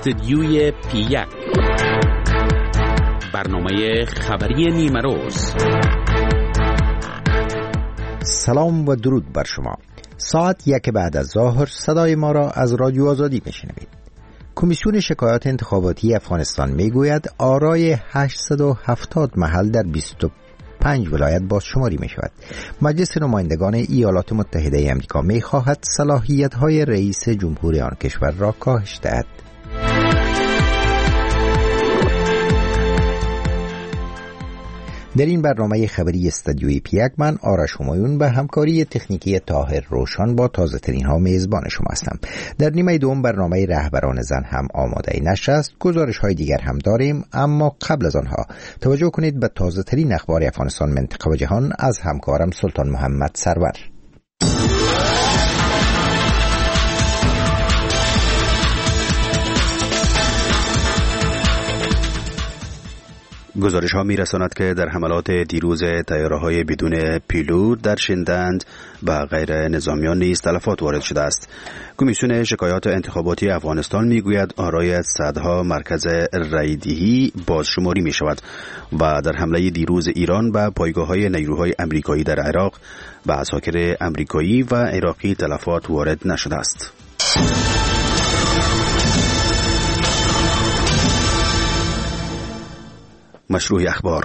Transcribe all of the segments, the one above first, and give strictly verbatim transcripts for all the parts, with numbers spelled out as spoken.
استدیوی پی یک، برنامه خبری نیمه روز. سلام و درود بر شما. ساعت یک بعد از ظهر صدای ما را از رادیو آزادی میشنوید. کمیسیون شکایات انتخاباتی افغانستان میگوید آرای هشتصد و هفتاد محل در بیست و پنج ولایت بازشماری می شود. مجلس نمایندگان ایالات متحده آمریکا می خواهد صلاحیت های رئیس جمهوری آن کشور را کاهش دهد. در این برنامه خبری استدیوی پی یک من آرش همایون به همکاری تکنیکی طاهر روشن با تازه ترین ها میزبان شما هستم. در نیمه دوم برنامه رهبران زن هم آماده نشست. گزارش های دیگر هم داریم، اما قبل از آنها توجه کنید به تازه ترین اخبار افغانستان، منطقه و جهان از همکارم سلطان محمد سرور. گزارش ها می رساند که در حملات دیروز طیاره های بدون پیلوت در شندند و غیر نظامیان نیز تلفات وارد شده است. کمیسیون شکایات انتخاباتی افغانستان می گوید آرای صدها مرکز رایدهی بازشماری می شود و در حمله دیروز ایران به پایگاه های نیروهای امریکایی در عراق و عساکر امریکایی و عراقی تلفات وارد نشده است. مشروع اخبار: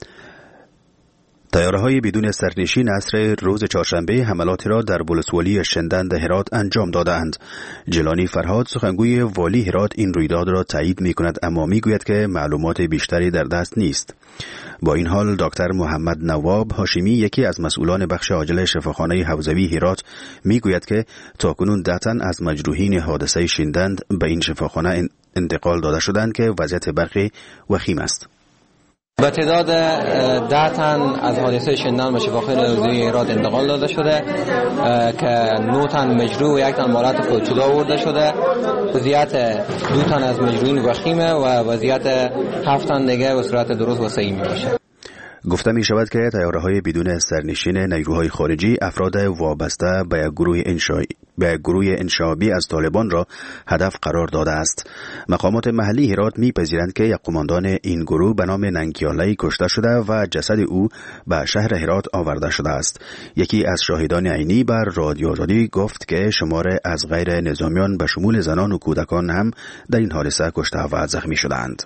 طیاره‌های بدون سرنشین عصر روز چهارشنبه حملاتی را در ولسوالی شندند هرات انجام دادند. جیلانی فرهاد سخنگوی والی هرات این رویداد را تایید می‌کند، اما می‌گوید که معلومات بیشتری در دست نیست. با این حال دکتر محمد نواب هاشمی، یکی از مسئولان بخش عاجل شفاخانه حوزوی هرات، می‌گوید که تاکنون ده تن از مجروحین حادثه شندند به این شفاخانه انتقال داده شدند که وضعیت برخی وخیم است. به تعداد ده تن از حادثه شندند به شفاخانه حوزوی هرات انتقال داده شده که نه تن مجروح و یک تن مالات فوت‌شده آورده شده. وضعیت دو تن از مجروحین وخیمه و وضعیت هفت تن دیگه به صورت درست و صحیح میباشه. گفته می شود که طیاره‌های بدون سرنشین نیروهای خارجی افراد وابسته به یک گروه انشایی به گروه انشابی از طالبان را هدف قرار داده است. مقامات محلی هرات می‌پذیرند که یک قماندان این گروه به نام ننکیالای کشته شده و جسد او به شهر هرات آورده شده است. یکی از شاهدان عینی بر رادیو آزادی گفت که شمار از غیر نظامیان به شمول زنان و کودکان هم در این حادثه کشته و زخمی شدند.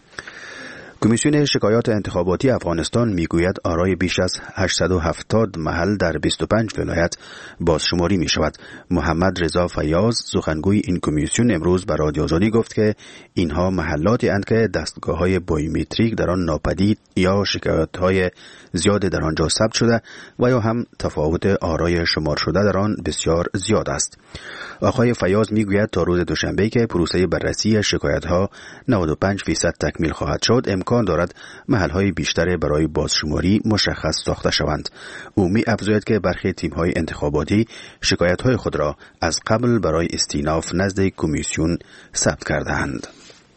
کمیسیون شکایات انتخاباتی افغانستان میگوید آرای بیش از هشتصد و هفتاد محل در بیست و پنج ولایت بازشماری می شود. محمد رضا فیاض سخنگوی این کمیسیون امروز به رادیو آزادی گفت که اینها محلاتی اند که دستگاه های بایومتریک در آن ناپدید یا شکایت های زیاد در آنجا ثبت شده و یا هم تفاوت آرای شمار شده در آن بسیار زیاد است. آقای فیاض میگوید تا روز دوشنبه که پروسه بررسی شکایت ها نود و پنج درصد تکمیل خواهد شد، امکان دارد محل‌های بیشتر برای بازشماری مشخص ساخته شوند. او می‌افزاید که برخی تیم‌های انتخاباتی شکایت‌های خود را از قبل برای استیناف نزد کمیسیون ثبت کرده‌اند.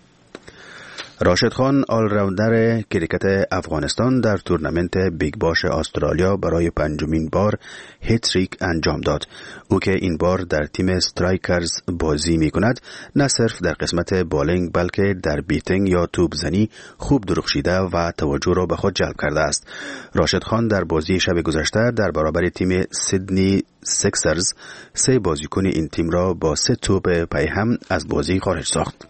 راشد خان، آلراوندر کریکت افغانستان، در تورنمنت بیگ باش استرالیا برای پنجمین بار هتریک انجام داد. او که این بار در تیم استرایکرز بازی می کند، نه صرف در قسمت بالینگ بلکه در بیتینگ یا توپ زنی خوب درخشیده و توجه را به خود جلب کرده است. راشد خان در بازی شب گذشته در برابر تیم سیدنی سیکسرز سه بازیکن این تیم را با سه توپ پی هم از بازی خارج ساخت.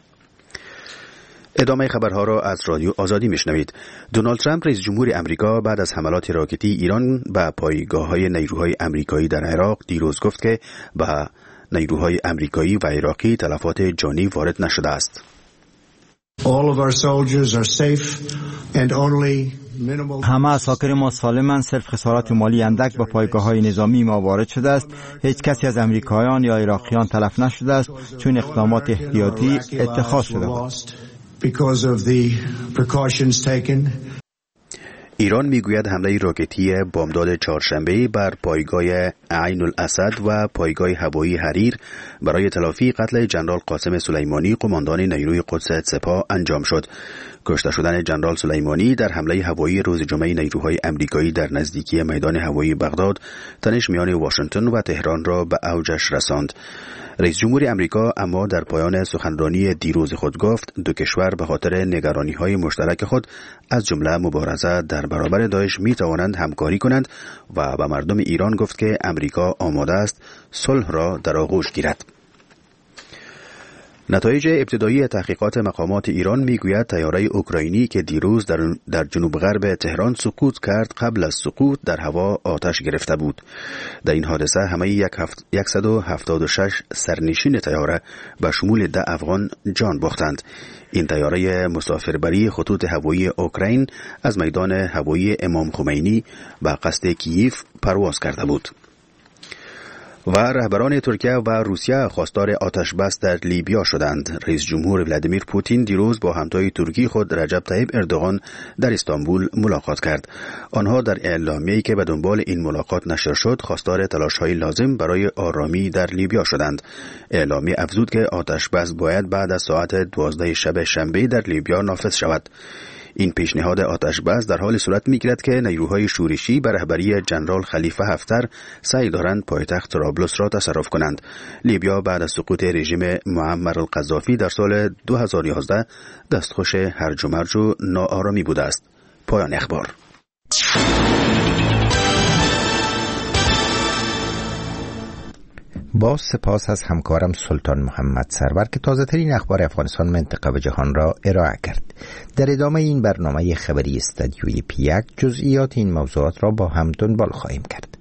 ادامه خبرها را از رادیو آزادی میشنوید. دونالد ترامپ رئیس جمهور امریکا بعد از حملات راکتی ایران به پایگاه‌های نیروهای امریکایی در عراق دیروز گفت که به نیروهای امریکایی و عراقی تلفات جانی وارد نشده است. All of our soldiers are safe and only همه عساکر ما سالمند، صرف خسارات مالی اندک به پایگاه‌های نظامی ما وارد شده است. هیچ کسی از امریکاییان یا عراقیان تلف نشده است چون اقدامات احتیاطی اتخاذ شده بود. because of the precautions taken. ایران میگوید حمله راکتی بامداد چهارشنبه بر پایگاه عین الاسد و پایگاه هوایی حریر برای تلافی قتل ژنرال قاسم سلیمانی قماندان نیروی قدس سپاه انجام شد. کشته شدن ژنرال سلیمانی در حمله هوایی روز جمعه نیروهای امریکایی در نزدیکی میدان هوایی بغداد تنش میان واشنگتن و تهران را به اوجش رساند. رئیس جمهور امریکا اما در پایان سخنرانی دیروز خود گفت دو کشور به خاطر نگرانی‌های مشترک خود از جمله مبارزه در برابر داعش می‌توانند همکاری کنند و به مردم ایران گفت که امریکا آماده است صلح را در آغوش گیرد. نتایج ابتدایی تحقیقات مقامات ایران میگوید طیاره اوکراینی که دیروز در, در جنوب غرب تهران سقوط کرد قبل از سقوط در هوا آتش گرفته بود. در این حادثه همه صد و هفتاد و شش سرنشین طیاره به شمول ده افغان جان باختند. این طیاره مسافربری خطوط هوایی اوکراین از میدان هوایی امام خمینی به قصد کییف پرواز کرده بود. و رهبران ترکیه و روسیه خواستار آتش بس در لیبیا شدند. رئیس جمهور ولادیمیر پوتین دیروز با همتای ترکی خود رجب طیب اردوغان در استانبول ملاقات کرد. آنها در اعلامیه‌ای که به دنبال این ملاقات نشر شد خواستار تلاش‌های لازم برای آرامی در لیبیا شدند. اعلامیه افزود که آتش بس باید بعد از ساعت دوازده شب شنبه در لیبیا نافذ شود. این پیشنهاد آتش بس در حال صورت می‌گیرد که نیروهای شورشی به رهبری ژنرال خلیفه حفتر سعی دارند پایتخت طرابلس را تصرف کنند. لیبیا بعد از سقوط رژیم معمر القذافی در سال دو هزار و یازده دستخوش هرج و مرج و ناآرامی بوده است. پایان اخبار. با سپاس از همکارم سلطان محمد سرور که تازه ترین اخبار افغانستان، منطقه و جهان را ارائه کرد. در ادامه این برنامه خبری استودیوی پی یک جزئیات این موضوعات را با هم دنبال خواهیم کرد.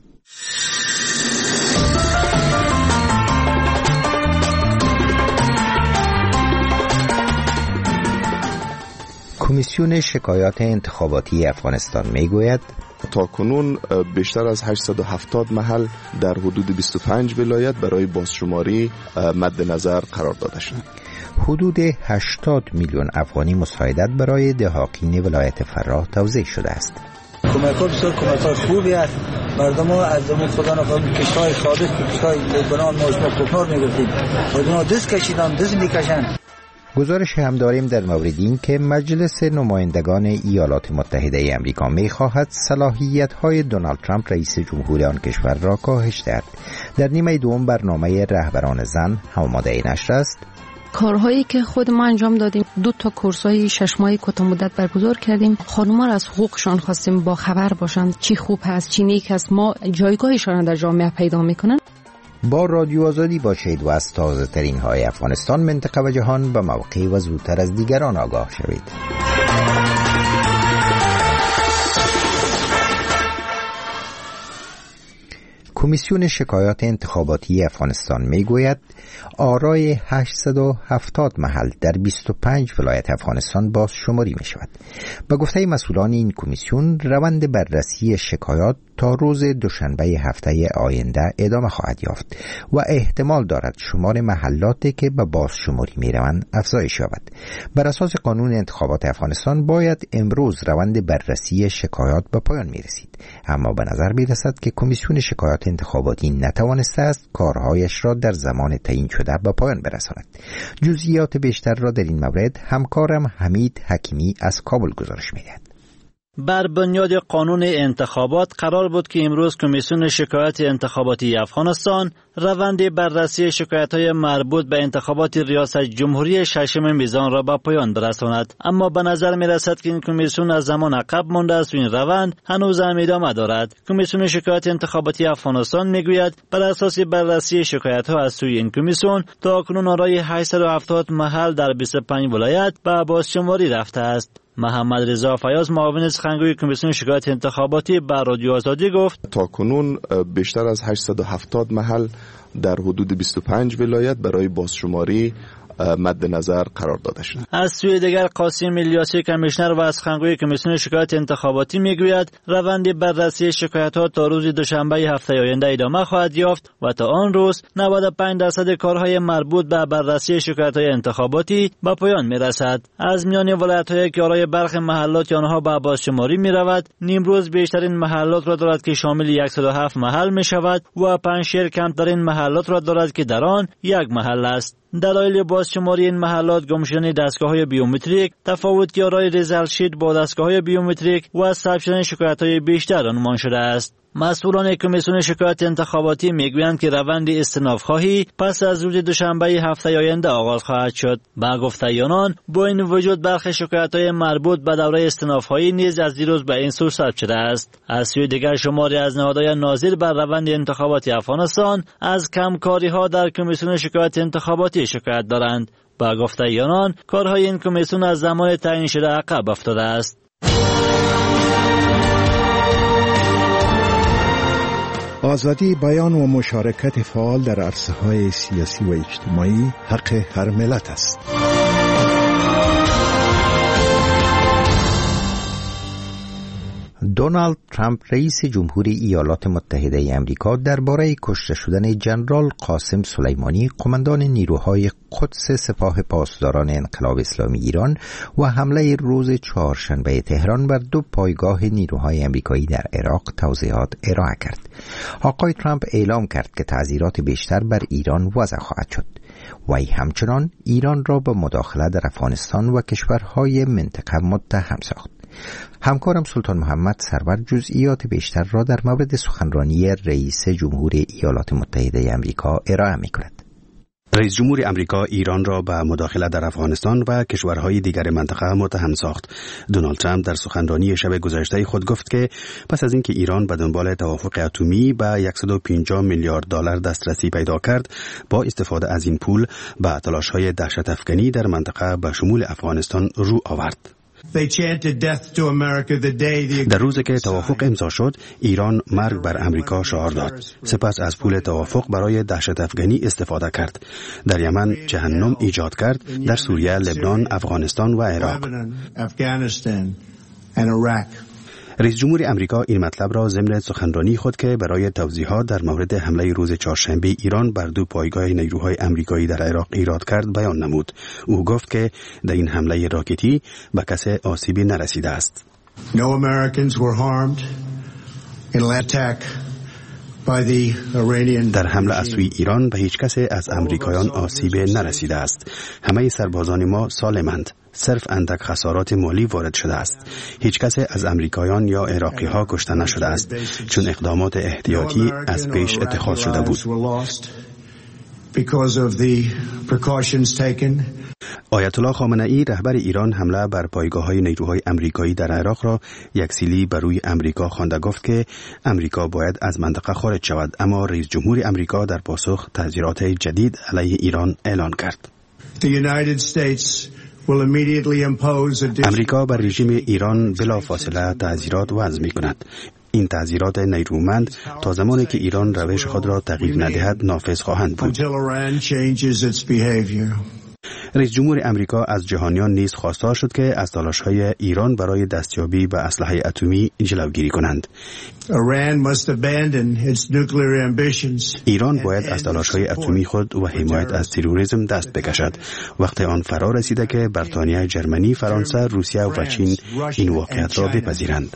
کمیسیون شکایات انتخاباتی افغانستان میگوید تا کنون بیشتر از هشتصد و هفتاد محل در حدود بیست و پنج ولایت برای بازشماری مد نظر قرار داده شد. حدود هشتاد میلیون افغانی مساعدت برای دهاقین ولایت فراه توزیع شده است. کمک بسیار کمک خوبی است. مردم ها از زمان خدا نخواهد کشتای سابق کشتای بنان ماشما کوکنار میگفتیم خودنا دست کشیدن دست میکشن. گزارش هم داریم در مورد این که مجلس نمایندگان ایالات متحده امریکا می‌خواهد صلاحیت‌های دونالد ترامپ رئیس جمهور آن کشور را کاهش دهد. در نیمه دوم برنامه رهبران زن آماده این نشر است. کارهایی که خود ما انجام دادیم، دو تا کورس‌های شش ماهه کوتاه مدت برگزار کردیم. خانم‌ها را از حقوقشان خواستیم با خبر باشند، چی خوب هست چی نیک است، ما جایگاهشان در جامعه پیدا می‌کنن. با رادیو آزادی باشید و از تازه ترین های افغانستان، منطقه و جهان به موقع و زودتر از دیگران آگاه شوید. کمیسیون شکایات انتخاباتی افغانستان میگوید آرای هشتصد و هفتاد محل در بیست و پنج ولایت افغانستان باز شماری می شود. به گفته مسئولان این کمیسیون روند بررسی شکایات تا روز دوشنبه هفته آینده ادامه خواهد یافت و احتمال دارد شمار محلاتی که به باز شماری می روند افزایش یابد. بر اساس قانون انتخابات افغانستان باید امروز روند بررسی شکایات به پایان می رسید، اما به نظر می رسد که کمیسیون شکایات انتخاباتی نتوانسته است کارهایش را در زمان تعیین شده به پایان برساند. جزئیات بیشتر را در این مورد همکارم حمید حکیمی از کابل گزارش می‌دهد. بر بنیاد قانون انتخابات قرار بود که امروز کمیسیون شکایات انتخاباتی افغانستان روند بررسی شکایت‌های مربوط به انتخابات ریاست جمهوری ششم میزان را به پایان برساند، اما به نظر می‌رسد که این کمیسیون از زمان عقب مانده است و این روند هنوز هم ادامه دارد. کمیسیون شکایات انتخاباتی افغانستان میگوید بر اساس بررسی شکایت‌ها از سوی این کمیسیون تا کنون آرای هشتصد و هفتاد محل در بیست و پنج ولایت به بازشماری رفته است. محمد رضا فیاض معاون سخنگوی کمیسیون شکایات انتخاباتی به رادیو آزادی گفت تا کنون بیشتر از هشتصد و هفتاد محل در حدود بیست و پنج ولایت برای بازشماری مد نظر قرار داده شده. از سوی دیگر قاسم الیاسی کمیشنر و از سخنگوی کمیسیون شکایت انتخاباتی میگوید روند بررسی شکایت‌ها تا روز دوشنبه هفته آینده ادامه خواهد یافت و تا آن روز نود و پنج درصد کارهای مربوط به بررسی شکایت‌های انتخاباتی به پایان میرسد. از میان ولایت‌هایی که آرای برخی محلات آنها به بازشماری می‌رود، نیمروز بیشترین محلات را دارد که شامل صد و هفت محل می‌شود و پنجشیر کمترین محلات را دارد که در آن یک محل است. دلایل بازشماری این محلات گم شدن دستگاه‌های بیومتریک، تفاوتی آرای ریزالت شیت با دستگاه‌های بیومتریک و ثبت شدن شکایت‌های بیشتر عنوان شده است. مسئولان کمیسیون شکایت انتخاباتی میگویند که روند استئناف خواهی پس از روز دوشنبه هفته آینده آغاز خواهد شد. با گفته آنان با این وجود برخی شکایت‌های مربوط به دوره استئناف خواهی نیز از دیروز به این سو ثبت شده است. از سوی دیگر شماری از نهادهای ناظر بر روند انتخابات افغانستان از کمکاری‌ها در کمیسیون شکایت انتخاباتی شکایت دارند. با گفته آنان کارهای این کمیسیون از زمان تعیین شده عقب افتاده است. آزادی بیان و مشارکت فعال در عرصه‌های سیاسی و اجتماعی حق هر ملت است. دونالد ترامپ رئیس جمهوری ایالات متحده امریکا درباره کشته شدن ژنرال قاسم سلیمانی قماندان نیروهای قدس سپاه پاسداران انقلاب اسلامی ایران و حمله روز چهارشنبه تهران بر دو پایگاه نیروهای امریکایی در عراق توضیحات ارائه کرد. آقای ترامپ اعلام کرد که تعزیرات بیشتر بر ایران وضع خواهد شد. وی همچنان ایران را به مداخله در افغانستان و کشورهای منطقه متهم ساخت. همکارم سلطان محمد سرور جزئیات بیشتر را در مورد سخنرانی رئیس جمهوری ایالات متحده آمریکا ارائه می‌کند. رئیس جمهور آمریکا ایران را به مداخله در افغانستان و کشورهای دیگر منطقه متهم ساخت. دونالد ترامپ در سخنرانی شب گذشته خود گفت که پس از اینکه ایران به دنبال توافق اتمی به صد و پنجاه میلیارد دلار دسترسی پیدا کرد، با استفاده از این پول به تلاش‌های دهشت افکنی در منطقه به شمول افغانستان رو آورد. در روزی که توافق امضا شد، ایران مرگ بر امریکا شعار داد. سپس از پول توافق برای دهشت افغانی استفاده کرد. در یمن جهنم ایجاد کرد، در سوریه، لبنان، افغانستان و عراق. رئیس جمهور امریکا این مطلب را ضمن سخنرانی خود که برای توضیحات در مورد حمله روز چهارشنبه ایران بر دو پایگاه نیروهای امریکایی در عراق ایراد کرد بیان نمود. او گفت که در این حمله راکتی به کسی آسیبی نرسیده است. No Americans were harmed in an attack by the Iranian. در حمله از سوی ایران به هیچ کسی از امریکایان آسیبی نرسیده است. همه سربازان ما سالمند. صرف اندک خسارات مالی وارد شده است. هیچ کسی از امریکایان یا عراقی ها کشته نشده است، چون اقدامات احتیاطی از پیش اتخاذ شده بود. آیت الله خامنه‌ای رهبر ایران حمله بر پایگاه‌های نیروهای امریکایی در عراق را یک سیلی بر روی امریکا خوانده گفت که امریکا باید از منطقه خارج شود، اما رئیس جمهور امریکا در پاسخ تحذیرات جدید علیه ایران اعلان کرد. امریکا بر رژیم ایران بلافاصله تعزیرات وضع می‌کند. این تعزیرات نیرومند تا زمانی که ایران روش خود را تغییر ندهد نافذ خواهند بود. رئیس جمهور امریکا از جهانیان نیز خواستار شد که از تلاش‌های ایران برای دستیابی به اسلحه اتمی جلوگیری کنند. ایران باید از تلاش‌های اتمی خود و حمایت از تروریسم دست بکشد. وقت آن فرا رسیده که بریتانیا، ژرمنی، فرانسه، روسیه و چین این واقعیت را بپذیرند.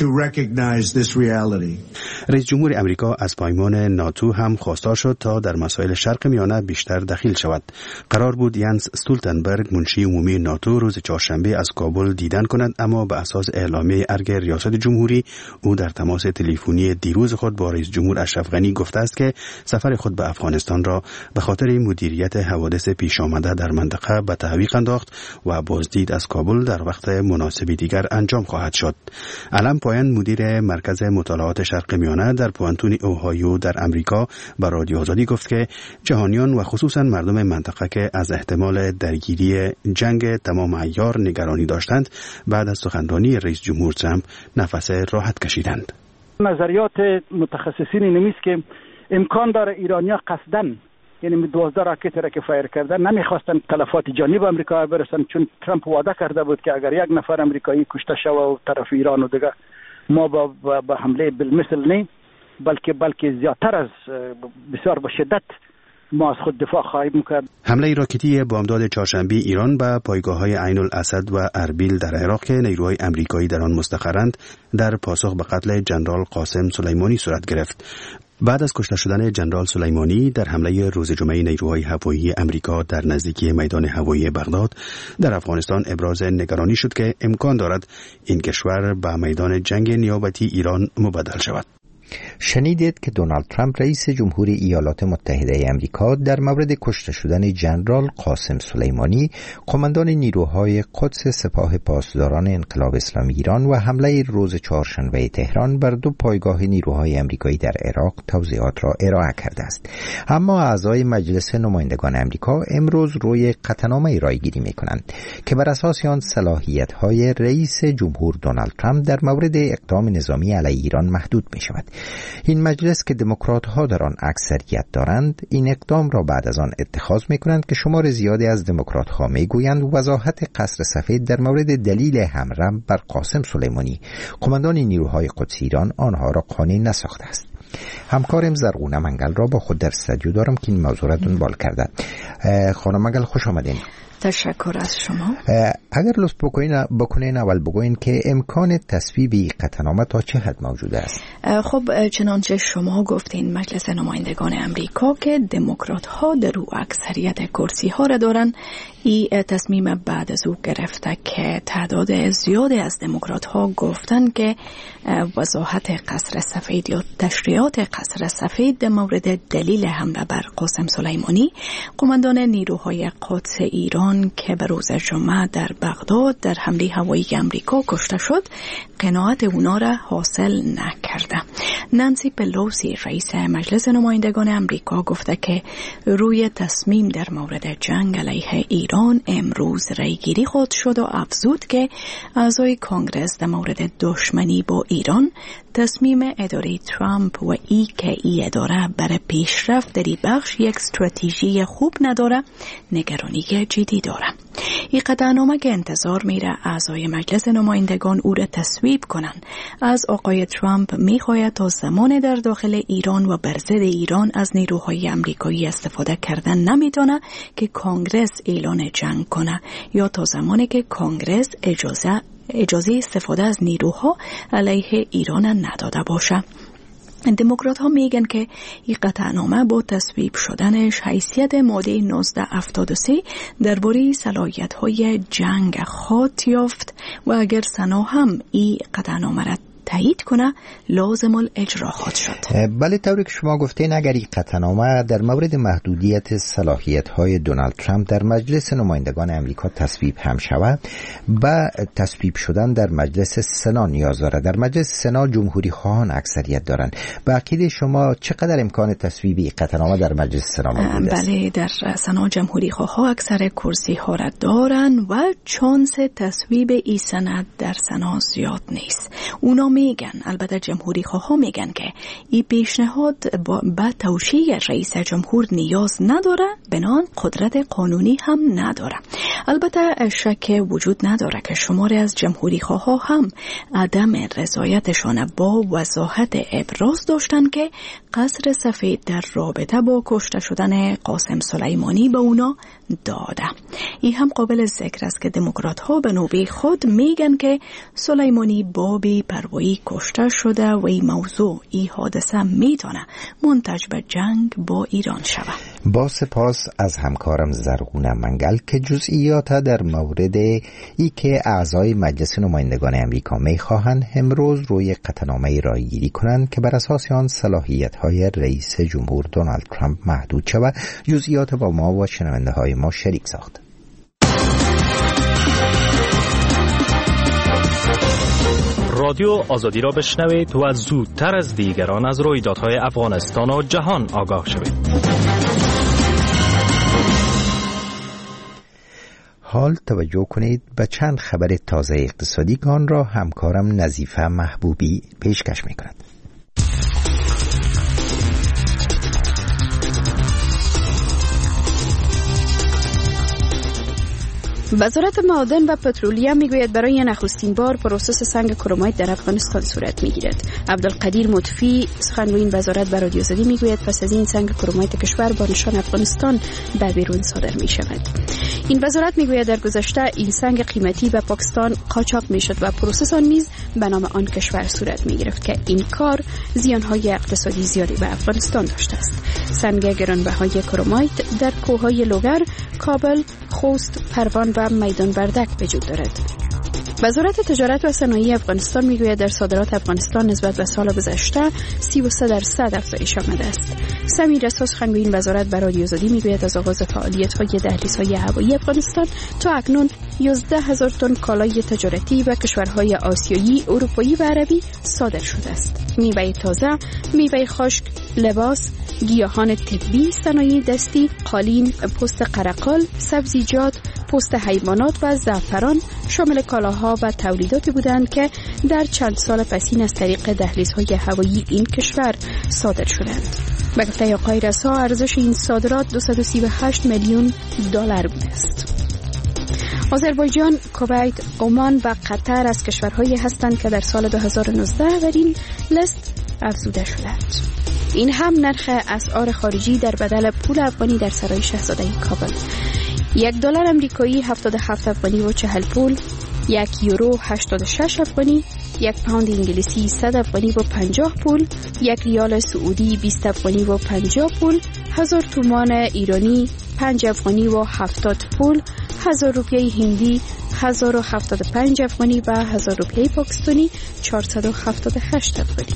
رئیس جمهور امریکا از پیمان ناتو هم خواستار شد تا در مسائل شرق میانه بیشتر دخیل شود. قرار بود ینس استولتنبرگ منشی عمومی ناتو روز چهارشنبه از کابل دیدن کند، اما به اساس اعلامیه ارگ ریاست جمهوری او در تماس تلفنی دیروز خود با رئیس جمهور اشرف غنی گفته است که سفر خود به افغانستان را به خاطر مدیریت حوادث پیش آمده در منطقه به تعویق انداخت و بازدید از کابل در وقت مناسب دیگر انجام خواهد شد. علم پایان مدیر مرکز مطالعات شرق میانه در پوانتون اوهایو در امریکا به رادیو آزادی گفت که جهانیان و خصوصا مردم منطقه که از احتمال درگیری جنگ تمام عیار نگرانی داشتند، بعد از سخنرانی رئیس جمهور ترامپ نفس راحت کشیدند. نظریات متخصصین این است که امکان داره ایرانیا قصدن یعنی دوازده راکت را که فایر کردن نمیخواستن تلفات جانی به امریکا برسن، چون ترامپ وعده کرده بود که اگر یک نفر امریکایی کشته شود و طرف ایران و دیگه ما با, با, با حمله بالمثل نه، بلکه بلکه زیادتر از بسیار به شدت ما از خود دفاع خواهیم کرد. حمله راکتی بامداد چهارشنبه ایران به پایگاه‌های عین الاسد و اربیل در عراق که نیروهای امریکایی در آن مستقرند در پاسخ به قتل ژنرال قاسم سلیمانی صورت گرفت. بعد از کشته شدن ژنرال سلیمانی در حمله روز جمعه نیروهای هوایی امریکا در نزدیکی میدان هوایی بغداد در افغانستان ابراز نگرانی شد که امکان دارد این کشور به میدان جنگ نیابتی ایران مبدل شود. شنیدید که دونالد ترامپ رئیس جمهوری ایالات متحده آمریکا در مورد کشته شدن ژنرال قاسم سلیمانی قماندان نیروهای قدس سپاه پاسداران انقلاب اسلامی ایران و حمله روز چهارشنبه تهران بر دو پایگاه نیروهای آمریکایی در عراق توضیحات را ارائه کرده است. اما اعضای مجلس نمایندگان آمریکا امروز روی قطعنامه رایگیری می‌کنند که بر اساس آن صلاحیت‌های رئیس جمهور دونالد ترامپ در مورد اقدام نظامی علیه ایران محدود می‌شود. این مجلس که دموکرات‌ها در آن اکثریت دارند این اقدام را بعد از آن اتخاذ می‌کنند که شمار زیادی از دموکرات‌ها می‌گویند وضاحت قصر سفید در مورد دلیل حمله بر قاسم سلیمانی قماندان نیروهای قدس ایران آنها را قانع نساخته است. همکارم زرغونه منگل را با خود در استودیو دارم که این موضوع را دنبال کرده. خانم منگل خوش آمدین. تشکر از شما. اگر لطف بکنین بکنین اول بگوین که امکان تصویب قطعنامه تا چه حد موجود است؟ خب چنانچه شما گفتین مجلس نمایندگان امریکا که دموکرات ها در او اکثریت کرسی ها را دارن، این تصمیم بعد از او گرفته که تعداد زیادی از دموکرات ها گفتن که وضاحت قصر سفید یا تشریعات قصر سفید در مورد دلیل حمله بر قاسم سلیمانی قماندان نیروهای قدس ایران که به روز جمعه در بغداد در حمله هوایی امریکا کشته شد قناعت اونا را حاصل نکرده. نانسی پلوسی رئیس مجلس نمایندگان امریکا گفته که روی تصمیم در مورد جنگ علیه ایران امروز رایگیری خود شد و افزود که اعضای کانگرس در مورد دشمنی با ایران تصمیم اداره ترامپ و ای که ای اداره برای پیشرفت در این بخش یک استراتژی خوب نداره نگرانی جدی داره. این قطعنامه که انتظار میره اعضای مجلس نمایندگان او را تصویب کنن. از آقای ترامپ میخواهد تا زمان در داخل ایران و بر ضد ایران از نیروهای امریکایی استفاده کردن نمیتونه که کانگرس اعلان جنگ کنه یا تا زمانی که کانگرس اجازه اجازه استفاده از نیروها علیه ایران نداده باشه. دموکرات ها میگن که این قطعنامه با تصویب شدنش حیثیت ماده نوزده هفتاد و سه درباره صلاحیت های جنگ خواهد یافت و اگر سنا هم این قطعنامه را تایید کنه لازم الاجرا خواهد شد. بله، طوری که شما گفتین اگر این قطعنامه در مورد محدودیت صلاحیت‌های دونالد ترامپ در مجلس نمایندگان امریکا تصویب هم شود و تصویب شدن در مجلس سنا نیاز دارد. در مجلس سنا جمهوری خواهان اکثریت دارند. به عقیده شما چقدر امکان تصویب این قطعنامه در مجلس سنا موجود است؟ بله، در سنا جمهوری خواها اکثر کرسی ها را دارن و چانس تصویب این سند در سنا زیاد نیست. اونا میگن، البته جمهوری خواه میگن که این پیشنهاد با توشیح رئیس جمهور نیاز نداره، بنان قدرت قانونی هم نداره. البته شک وجود نداره که شماری از جمهوری خواه هم عدم رضایتشان با وضاحت ابراز داشتن که قصر سفید در رابطه با کشته شدن قاسم سلیمانی به اونا داده. این هم قابل ذکر است که دموکرات ها به نوبه خود میگن که سلیمانی بابی پروایی کشته شده و این موضوع، این حادثه میتونه منتج به جنگ با ایران شود. با سپاس از همکارم زرغونه منگل که جزئیات در مورد ای که اعضای مجلس نمایندگان امریکا میخواهند امروز روی قطعنامه رایگیری کنند که بر اساس آن صلاحیت‌های رئیس جمهور دونالد ترامپ محدود شود، جزئیات با ما و شنونده های ما شریک ساخت. رادیو آزادی را بشنوید و زودتر از دیگران از رویدادهای افغانستان و جهان آگاه شوید. حال توجه کنید به چند خبر تازه اقتصادی که آن را همکارم نظیفه محبوبی پیشکش می‌کند. وزارت معادن و پترولیم میگوید برای نخستین بار پروسس سنگ کرومایت در افغانستان صورت میگیرد. عبدالقدیر مطفی سخنگوی این وزارت برای رادیو آزادی میگوید پس از این سنگ کرومایت کشور با نشان افغانستان به بیرون صادر می شود. این وزارت میگوید در گذشته این سنگ قیمتی به پاکستان قاچاق میشد و پروسس آن نیز به نام آن کشور صورت می گرفت که این کار زیانهای اقتصادی زیادی به افغانستان داشته است. سنگ گرانبهای کرومایت در کوههای لوگر، کابل، خوست، پروان و میدان بردک وجود دارد. وزارت تجارت و صنایع افغانستان میگوید در صادرات افغانستان نسبت به سال گذشته سی و سه درصد افزایش آمده است. سمیر اساس سخنگوی این وزارت برای رادیو آزادی میگوید از آغاز فعالیت‌های دهلیزهای هوایی افغانستان تا اکنون یازده هزار تن کالای تجارتی به کشورهای آسیایی، اروپایی و عربی صادر شده است. میوه تازه، میوه خشک، لباس، گیاهان طبی، صنایع دستی، قالین، پوست قرقال، سبزیجات، پوست حیوانات و زعفران شامل کالاها و تولیداتی بودند که در چند سال پسین از طریق دهلیزهای هوایی این کشور صادر شدند. به گفته آقای رسا ارزش این صادرات دویست و سی و هشت میلیون دلار بوده است. آذربایجان، کویت، عمان و قطر از کشورهایی هستند که در سال دو هزار و نوزده بر این لیست افزوده شدند. این هم نرخ اسعار خارجی در بدل پول افغانی در سرای شاهزاده کابل. یک دلار امریکایی هفتاد و هفت افغانی و چهل پول، یک یورو هشتاد و شش افغانی، یک پوند انگلیسی صد افغانی و پنجاه پول، یک ریال سعودی بیست افغانی و پنجاه پول، هزار تومان ایرانی پنج افغانی و هفتاد پول، هزار روپیه هندی هزار و هفتاد و پنج افغانی و هزار روپیه پاکستانی چهارصد و هفتاد و هشت افغانی.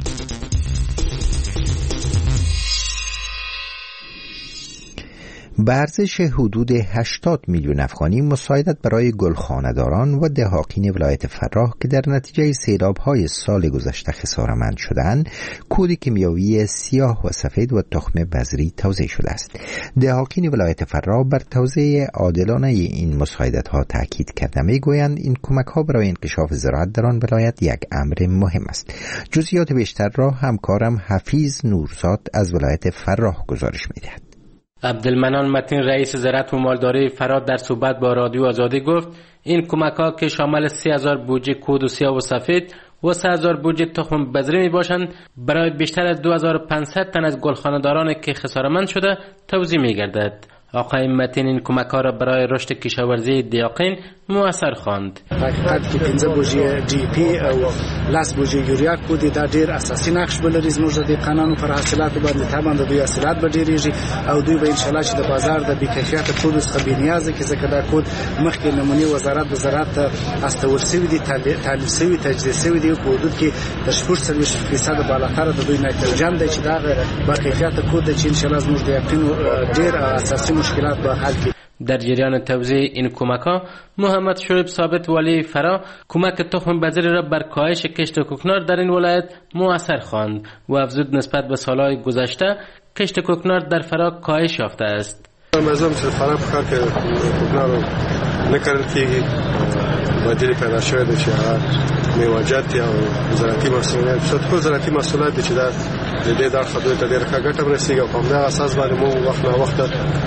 به ارزش حدود هشتاد میلیون افغانی مساعدت برای گلخانه‌داران و دهاقین ولایت فراه که در نتیجه سیلاب‌های سال گذشته خساره‌مند شدند، کود کیمیاوی سیاه و سفید و تخم بذری توزیع شده است. دهاقین ولایت فراه بر توزیع عادلانه این مساعدت‌ها تاکید کرده می‌گویند این کمک‌ها برای انکشاف زراعت در آن ولایت یک امر مهم است. جزئیات بیشتر را همکارم حفیظ نورزاد از ولایت فراه گزارش می‌دهد. عبدالمنان متین رئیس زراعت و مالداری فراد در صحبت با رادیو آزادی گفت این کمک‌ها که شامل سی هزار بوجه کود و سیاه و سفید و سه هزار بوجه تخم بذری می باشند برای بیشتر از دو هزار و پانصد تن از گلخانه‌داران که خساره‌مند شده توزیع می گردد. آقای متین این کمک‌ها را برای رشد کشاورزی دیاقین مؤثر خواند. حقیقت که پنځه بوجې ډي پی او لاس بوجې یوریا کودي دا ډیر اساسي نقش بلري زموږ د قانون پر حاصلاتو باندې طبعا د دوی حاصلات به ډیریږي او دوی به ان شاء الله چې د بازار د بیکیفیت کود څخه بنیازه کې ځکه دا کود مخکې نمونې وزارت د زراعت استول سوي دي تعلیل سوي تجزیه سوي دي په حدود کې د شپږ سرویس فیصد بالاتر د دوی نایتروجن دی چې دا با کیفیت کود چې ان شاء الله زموږ د یقین ډیر اساسي مشکلات به حل کړي. در جریان توزیع این کمک‌ها محمد شعیب ثابت والی فرا کمک تخم بذری را بر کاهش کشت کوکنار در این ولایت مؤثر خواند و افزود نسبت به سالهای گذشته کشت کوکنار در فرا کاهش یافته است. مزم چې فرا په کار کې کوکنار نه کارل کېږي بدیل پیدا شوی دی چې میوه‌جات او زراعتي محصولات څه زراعتي محصولات چې دا د دې د خدای ته ډېر ښه ګټه ورسیږي او په همدغه اساس باندې موږ وخت نه وخت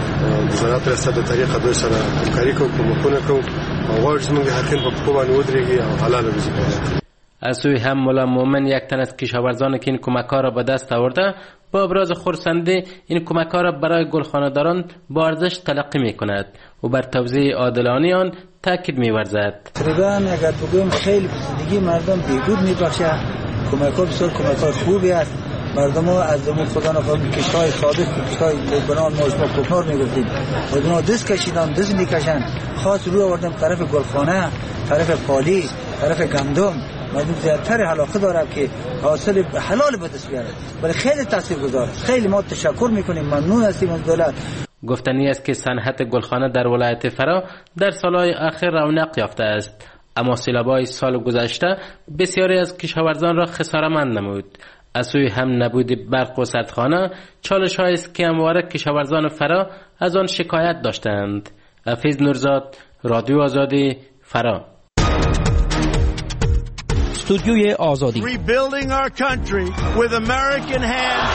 د زراعت ریاست د طریقه دوی سره همکاري کوو کومکونه کوو او غواړو چې موږ حقیقت په پښو باندې ودرېږي او حلال وزیږي. از سوی هم مولا مومن یک تن از کشاورزان که این کمک‌ها را به دست آورده با ابراز خرسندی این کمک‌ها را برای گلخانه‌داران با ارزش تلقی می‌کند و بر توزیع عادلانه آن تاکید می‌ورزد. تقریباً اگر بگویم خیلی زندگی مردم بهبود می‌بخشه. کمک‌ها بسیار کمک‌های خوبی است. مردم ها از دمون خدا نفهم کشتای صادق کشتای بنان ماشما کوکنار میگفتیم و اونا دست کشیدن دست میکشن خاص رو آوردن طرف گلخانه طرف پالی طرف گندم مردم زیادتر علاقه داره که حاصل حلال به دست بیاره ولی خیلی تاثیرگذار خیلی ما تشکر میکنیم ممنون هستیم از دولت. گفتنی است که صنعت گلخانه در ولایت فرا در سالهای اخیر رونق یافته است اما سیلاب‌های سال گذشته بسیاری از کشاورزان را خساره‌مند نمود. از سوی هم نبود برق و سدخانه چالش هایی است که همواره کشاورزان فرا از آن شکایت داشتند. حفیظ نورزاد، رادیو آزادی، فرا. استودیوی آزادی. Rebuilding our country with American hands.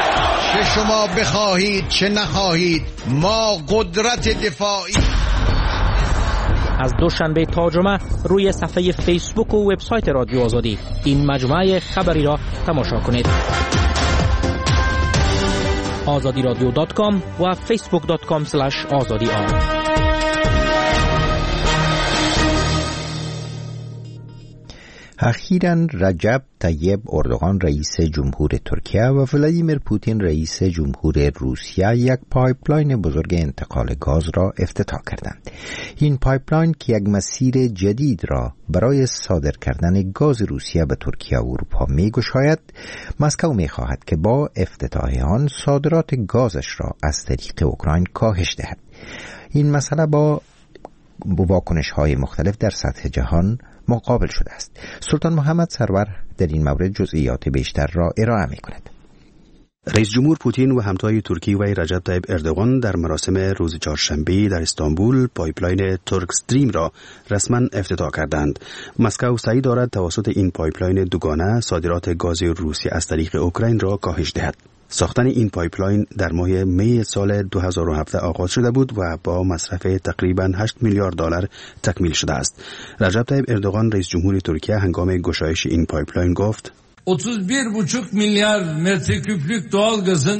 چه شما بخواهید چه نخواهید ما قدرت دفاعی از دوشنبه تا جمعه روی صفحه فیسبوک و وبسایت رادیو آزادی این مجموعه خبری را تماشا کنید. آزادی رادیو دات کام و فیسبوک دات کام اسلش آزادی آر. اخیراً رجب طیب اردوغان رئیس جمهور ترکیه و ولادیمیر پوتین رئیس جمهور روسیه یک پایپلاین بزرگ انتقال گاز را افتتاح کردند. این پایپلاین که یک مسیر جدید را برای صادر کردن گاز روسیه به ترکیه و اروپا می‌گشاید، مسکو می‌خواهد که با افتتاح آن صادرات گازش را از طریق اوکراین کاهش دهد. این مسئله با واکنش‌های مختلف در سطح جهان مقابل شده است. سلطان محمد سرور در این مورد جزئیات بیشتر را ارائه می‌کند. رئیس جمهور پوتین و همتای ترکی و رجب طیب اردوغان در مراسم روز چهارشنبه در استانبول پایپلاین ترک استریم را رسما افتتاح کردند. مسکو سعی دارد توسط این پایپلاین دوگانه صادرات گاز روسیه از طریق اوکراین را کاهش دهد. ساختن این پایپلاین در ماه می سال دو هزار و هفده آغاز شده بود و با مصرف تقریباً هشت میلیارد دلار تکمیل شده است. رجب طیب اردوغان رئیس جمهور ترکیه هنگام گشایش این پایپلاین گفت: otuz bir buçuk milyar metreküplük doğalgazın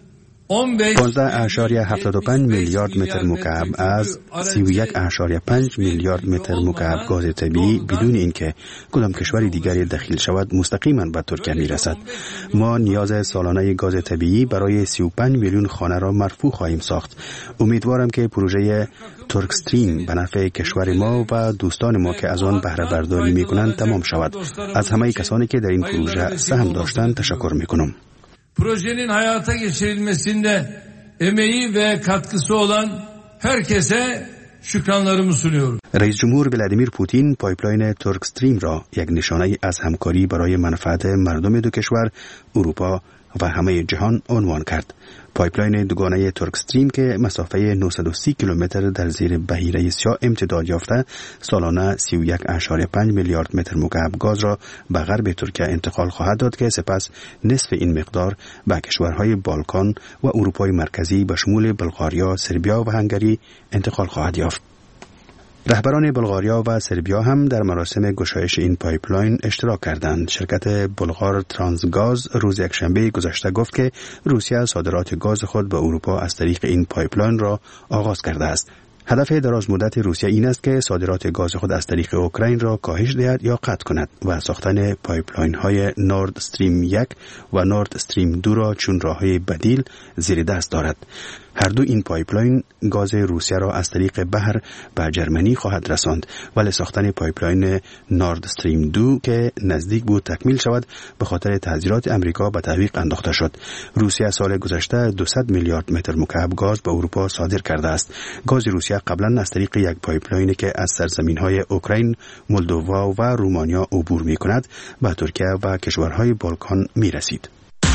پانزده اشاریه هفتاد و پنج میلیارد متر مکعب از سی و یک اشاریه پنج میلیارد متر مکعب گاز طبیعی بدون اینکه کدام کشور دیگری دخیل شود مستقیما به ترکیه میرسد. ما نیاز سالانه گاز طبیعی برای سی و پنج میلیون خانه را مرفوع خواهیم ساخت. امیدوارم که پروژه ترک استریم به نفع کشور ما و دوستان ما که از آن بهره برداری میکنند تمام شود. از همه کسانی که در این پروژه سهم داشتند تشکر میکنم. Projenin hayata geçirilmesinde emeği ve katkısı olan herkese şükranlarımı sunuyorum. رئیس جمهور ولادیمیر پوتین پایپلاین ترک استریم را یک نشانه از همکاری برای منفعت مردم دو کشور، اروپا و همه جهان عنوان کرد. پایپلاین دوگانه ترک استریم که مسافه نهصد و سی کیلومتر در زیر بحیره سیاه امتداد یافته، سالانه سی و یک اشاریه پنج میلیارد متر مکعب گاز را به غرب ترکیه انتقال خواهد داد که سپس نصف این مقدار به کشورهای بالکان و اروپای مرکزی به شمول بلغاریا، سربیا و هنگری انتقال خواهد یافت. رهبران بلغاریا و سربیا هم در مراسم گشایش این پایپلاین اشتراک کردند. شرکت بلغار ترانسگاز روز یکشنبه گذشته گفت که روسیه صادرات گاز خود به اروپا از طریق این پایپلاین را آغاز کرده است. هدف دراز مدت روسیه این است که صادرات گاز خود از طریق اوکراین را کاهش دهد یا قطع کند و ساختن پایپلاین های نورد استریم یک و نورد استریم دو را چون راههای بدیل زیر دست دارد. هر دو این پایپلاین گاز روسیه را از طریق بحر به جرمنی خواهد رساند، ولی ساختن پایپلاین نورد استریم دو که نزدیک بود تکمیل شود به خاطر تحذیرات امریکا به تعویق انداخته شد. روسیه سال گذشته دویست میلیارد متر مکعب گاز به اروپا صادر کرده است. گاز روسیه قبلا از طریق یک پایپلاینی که از سرزمین‌های اوکراین، مولدووا و رومانیا عبور می‌کند به ترکیه و کشورهای بالکان می‌رسید.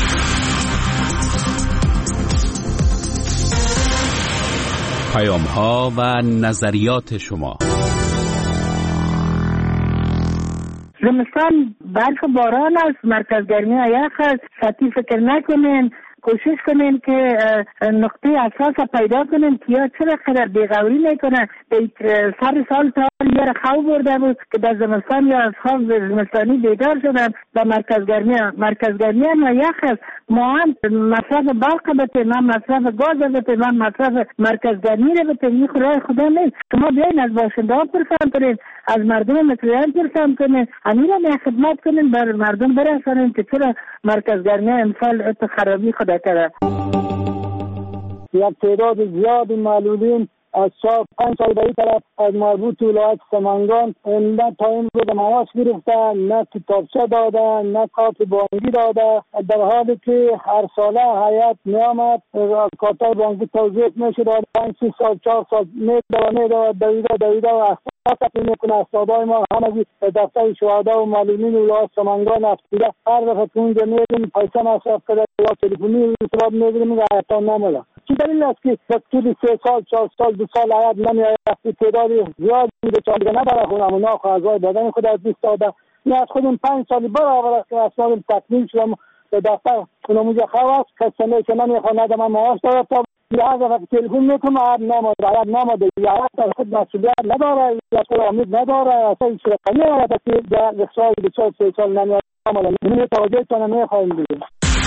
پیام‌ها و نظریات شما. زمستان برف و باران است، مرکز گرمی یخ است. سطحی فکر نکنین، کوشش کنین که نقطه اساس پیدا کنین که یا چرا قدر بیغوری میکنه. سر سال تا یه خواب برده بود که در زمستان یا از خواب زمستانی بیدار شدن به مرکز گرمی. مرکز گرمی هم یخ است. ما هم مصرف برق بتیم، ما مصرف گاز بتیم، ما مصرف مرکز گرمی رو بتیم. این خدای خدا نیست که ما بیاین از باشنده ها پرسان کنین، از مردم متریان پرسان کنین، همین رو می خدمت کنین، بر مردم برسانین که چرا مرکز گرمی امسال ات خرابی خدا کرده. یک تعداد زیادی معلولین از چهار پنج سال به این طرف از مربوط ولایت سمنگان نه تا این رو به معاش گرفتن، نه کتابچه دادن، نه کارت بانکی داده، در حالی که هر ساله هیئت میامد کارت بانکی توضیح میشد پنج سی سال چهار سال میداد میداد دویده دویده و احساس میکنه. استادای ما همگی دفتر شهدا و معلولین ولایت سمنگان افتیده هر دفعه که اونجا میدیم پیسه مصرف کرده یا تلفنی ارتباط میگیریم و حتی نمیده. چی دلیل است که طول سه سال چهار سال دو سال عیاد نمیآید؟ تعداد زیاد بوده چون دیگه نداره خونم و ناخ اعضای بدن خود از بیست داده. این از خودم پنج سالی برابر است که اسناد تکمیل شدم به دفتر اون موجه خواست کسانه که نمیخواد ندم معاش دارد تا یا وقت تلفن میکنم آب نماده نماده یا خود مسئولیت نداره یا خود امید نداره اصلا هیچ رقمی نداره که در اخصای بچه سه سال نمیاد آمده نمی توجه کنه نمیخوایم بگیم.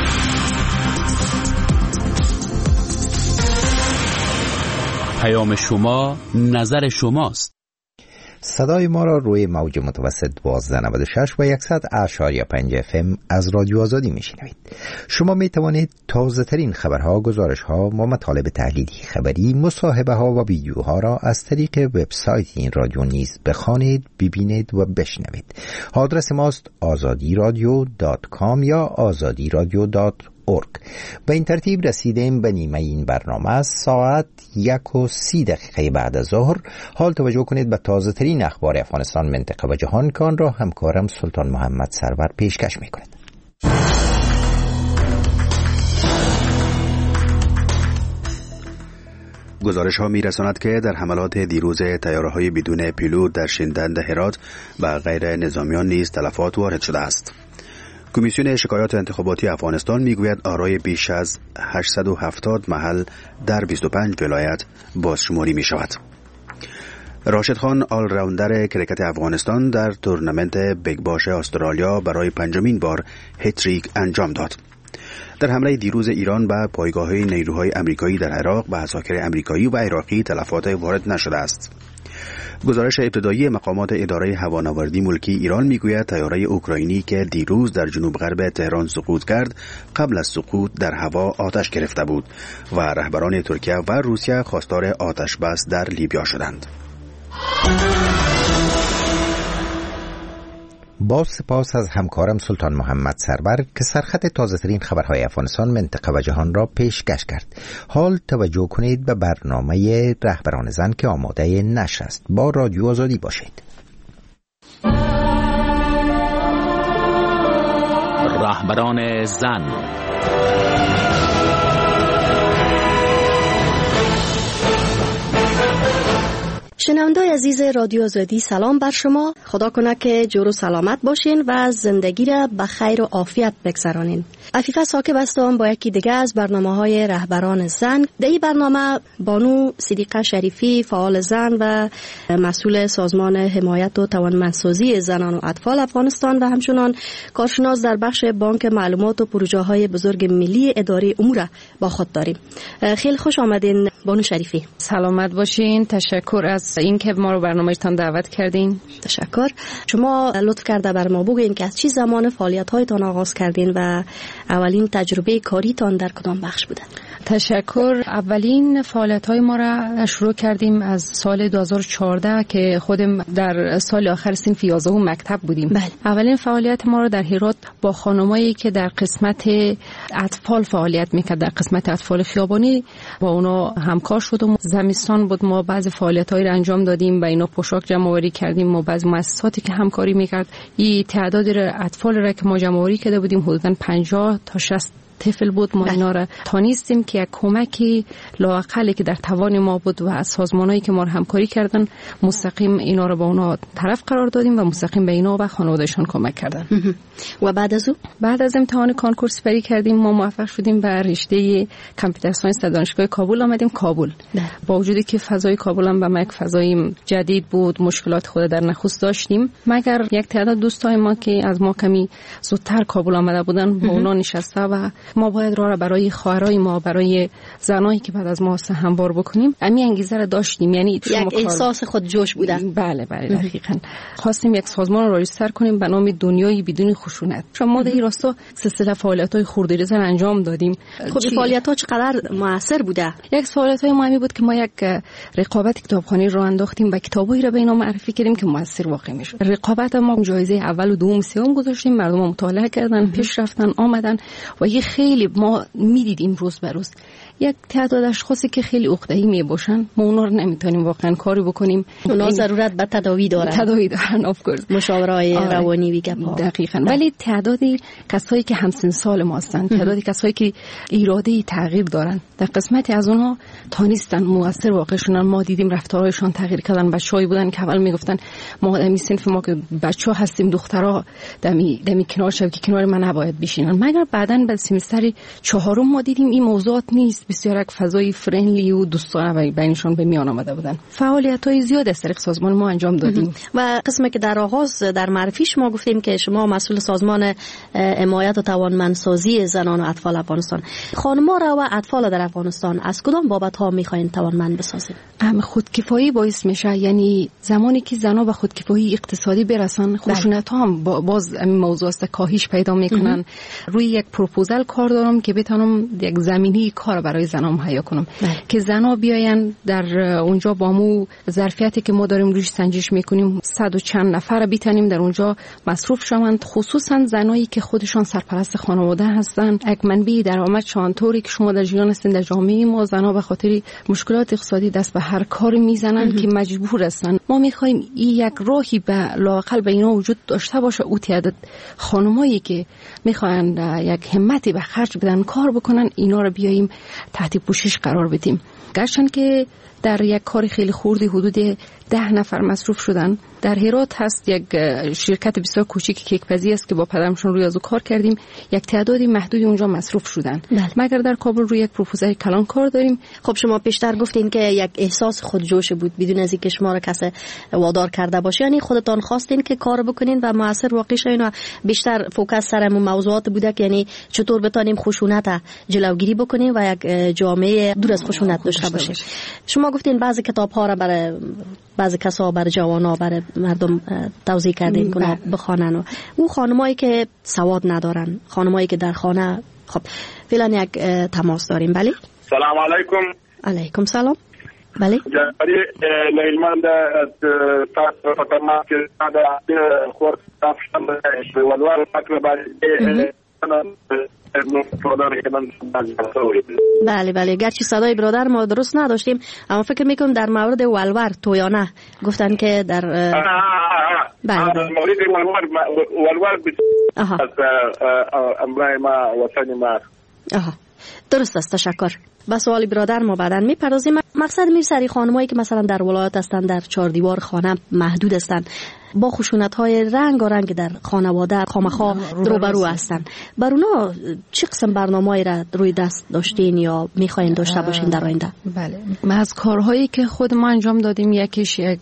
پیام شما نظر شماست. صدای ما را روی موج متوسط دوازده نود و شش و صد اشاری پنج اف ام از رادیو آزادی میشنوید. شما می توانید تازه ترین خبرها، گزارش ها و مطالب تحلیلی خبری، مصاحبه ها و ویدیوها را از طریق وبسایت این رادیو نیز بخوانید، ببینید و بشنوید. آدرس ماست آزادی رادیو دات کام یا آزادی رادیو دات اورگ. به این ترتیب رسیدیم به نیمه این برنامه. از ساعت یک و سی دقیقه بعد از ظهر. حال توجه کنید به تازه ترین اخبار افغانستان، منطقه و جهان که آن را همکارم سلطان محمد سرور پیشکش می کند. گزارش ها می رساند که در حملات دیروز طیاره های بدون پیلوت در شینڈند هرات و غیر نظامیان نیز تلفات وارد شده است. کمیسیون شکایات انتخاباتی افغانستان میگوید آرای بیش از هشتصد و هفتاد محل در بیست و پنج ولایت بازشماری می شود. راشد خان، آل راوندر کرکت افغانستان، در تورنمنت بیگ باش استرالیا برای پنجمین بار هتریک انجام داد. در حمله دیروز ایران به پایگاه نیروهای امریکایی در عراق به عساکر امریکایی و عراقی تلفات وارد نشده است. گزارش ابتدایی مقامات اداره هوانوردی ملکی ایران میگوید طیاره اوکراینی که دیروز در جنوب غرب تهران سقوط کرد قبل از سقوط در هوا آتش گرفته بود و رهبران ترکیه و روسیه خواستار آتش بس در لیبیا شدند. با سپاس از همکارم سلطان محمد سرور که سرخط تازه ترین خبرهای افغانستان، منطقه و جهان را پیشکش کرد. حال توجه کنید به برنامه رهبران زن که آماده نشر است. با رادیو آزادی باشید. رهبران زن. شنوندای عزیز رادیو آزادی، سلام بر شما. خدا کنه که جور و سلامت باشین و زندگی را به خیر و عافیت بگذرانین. عفیفه ساکب هستم با یکی دیگه از برنامه های رهبران زن. در این برنامه بانو صدیقه شریفی، فعال زن و مسئول سازمان حمایت و توانمندسازی زنان و اطفال افغانستان و همچنان کارشناس در بخش بانک معلومات و پروژه های بزرگ ملی اداره امور با خود داریم. خیلی خوش آمدین بانو شریفی. سلامت باشین. تشکر از اینکه ما رو برنامه‌تان دعوت کردین. تشکر. شما لطف کرده بر ما بگین که از چه زمان فعالیت‌هایتان آغاز کردین و اولین تجربه کاریتان در کدام بخش بوده؟ تشکر. اولین فعالیت‌های ما را شروع کردیم از سال دو هزار و چهارده که خودم در سال آخر صنف یازدهم مکتب بودیم. بله. اولین فعالیت ما را در هرات با خانمایی که در قسمت اطفال فعالیت میکرد، در قسمت اطفال خیابانی با اونا همکار شدم. زمستان بود ما بعضی فعالیت‌های را انجام دادیم، با اینا پوشاک جمع‌آوری کردیم. ما بعضی مؤسساتی که همکاری میکرد این تعداد اطفال را که ما جمع‌آوری کرده بودیم حدوداً پنجاه تا شصت طفل بود. ما اینا را تانیستیم که یک کمکی لااقلی که در توان ما بود و از سازمانایی که ما را همکاری کردن مستقیم اینا را با اونا طرف قرار دادیم و مستقیم به اینا و خانوادهشان کمک کردن. و بعد از او بعد از امتحان کنکور سپری کردیم ما موفق شدیم به رشته کامپیوتر ساینس در دانشگاه کابل آمدیم. کابل با وجودی که فضای کابل هم به ما یک فضای جدید بود، مشکلات خود در نخست داشتیم، مگر یک تعداد دوستای ما که از ما کمی زودتر کابل آمده بودن با اونا نشسته و ما باید راه را برای خواهرای ما، برای زنایی که بعد از ما هموار بکنیم. امی انگیزه را داشتیم، یعنی یک احساس خود جوش بوده. بله بله دقیقاً. خواستیم یک سازمان را رجیستر کنیم به نام دنیای بدون خشونت. ما در این راستا سلسله فعالیت‌های خردریزی انجام دادیم. خب این فعالیت‌ها چقدر موثر بوده؟ یک فعالیت‌های مهمی بود که ما یک رقابت کتابخوانی را انداختیم و کتابایی را به اینا معرفی کردیم که موثر واقع میشد. رقابت ما جایزه اول و دوم سوم گذاشتیم، مردم مطالعه کردن، پیش رفتن، آمدن و یه خیلی ما میدیدیم روز به روز یک تعداد اشخاصی که خیلی عقده‌ای می باشن ما اونا رو نمیتونیم واقعا کاری بکنیم. اونا ضرورت به تداوی دارن. تداوی دارن اف کورس. مشاورای روانی ویگه. دقیقاً. ولی تعدادی کسایی که همسن سال ما هستن، تعدادی کسایی که اراده تغییر دارن، در قسمتی از اونها تانستن موثر واقع شدن. ما دیدیم رفتارهایشان تغییر کردن. بچه‌ای بودن که اول میگفتن ما دمی صنف ما که بچه‌ها هستیم دخترها دمی دمی کنار شو که کنار من نباید بشینن. مگر بعداً بعد سمستر چهارم ما دیدیم این موضوعات نیست، بسیار یک فضای فرندلی و دوستانه بینشون به میان آمده بودن. فعالیت‌های زیاد از طریق سازمان ما انجام دادیم. و قسمی که در آغاز در معرفیش ما گفتیم که شما مسئول سازمان حمایت و توانمندسازی زنان و اطفال افغانستان. خانم‌ها را و اطفال در افغانستان از کدام بابت‌ها می‌خواین توانمند بسازید؟ هم خودکفایی باعث میشه، یعنی زمانی که زن‌ها به خودکفایی اقتصادی برسن خشونت‌ها هم باز این موضوع است کاهش پیدا میکنن. روی یک پروپوزال کار دارم که بتونم یک زمینی کار برای زن‌ها مهیا کنم بله. که زن‌ها بیاین در اونجا با مو ظرفیتی که ما داریم روش سنجش میکنیم صد و چند نفر بتونیم در اونجا مصروف شوند، خصوصا زنایی که خودشان سرپرست خانواده هستن. یک منبع درآمدشان طوری که شما در جریان هستین در جامعه ما زن‌ها به خاطر مشکلات اقتصادی دست به هر کاری میزنن که مجبور هستن. ما میخوایم این یک راهی به لااقل به اینا وجود داشته باشه. او تعداد خانمایی که میخوان یک همتی به خرج بدن کار بکنن اینا رو بیاییم تحت پوشش قرار بدیم. گرچند که در یک کار خیلی خوردی حدود ده نفر مصروف شدن. در هرات هست یک شرکت بسیار کوچیک کیک‌پزی است که با پدرمشون روی ازو کار کردیم. یک تعدادی محدودی اونجا مصروف شدن. بله. مگر در کابل روی یک پروپوزال کلان کار داریم. خب شما پیشتر گفتین که یک احساس خودجوش بود بدون از اینکه شما را کسی وادار کرده باشه، یعنی خودتان خواستین که کار بکنین و موثر واقع شوین و بیشتر فوکس سر موضوعات بوده که یعنی چطور بتونیم خشونت جلوگیری بکنیم و یک جامعه دور از خشونت داشته باشیم. شما گفتین بعضی کتاب‌ها را برای بعضی کسا برای جوانا برای مردم توضیح کردین که بخوانن و او خانمایی که سواد ندارن، خانمایی که در خانه. خب فعلا یک تماس داریم. بله سلام علیکم. علیکم سلام. بله جنبری لیلمند تاس فتما که در خورد تافشن ولوار فکر برای بله بله گرچه صدای برادر ما درست نداشتیم اما فکر میکنم در مورد ولور تویانه گفتن که در بله مورد ولور ولور از امرای ما وطن ما. آها درست است. تشکر. به سوال برادر ما بعداً میپردازیم. مقصد میرسری خانمایی که مثلا در ولایت هستن در چهار دیوار خانه محدود هستن با خشونت‌های رنگ و رنگ در خانواده خامخا روبرو هستن، بر اونا چه قسم برنامه‌ای را روی دست داشتین یا می‌خواین داشته باشین در آینده؟ بله ما از کارهایی که خود ما انجام دادیم یکیش یک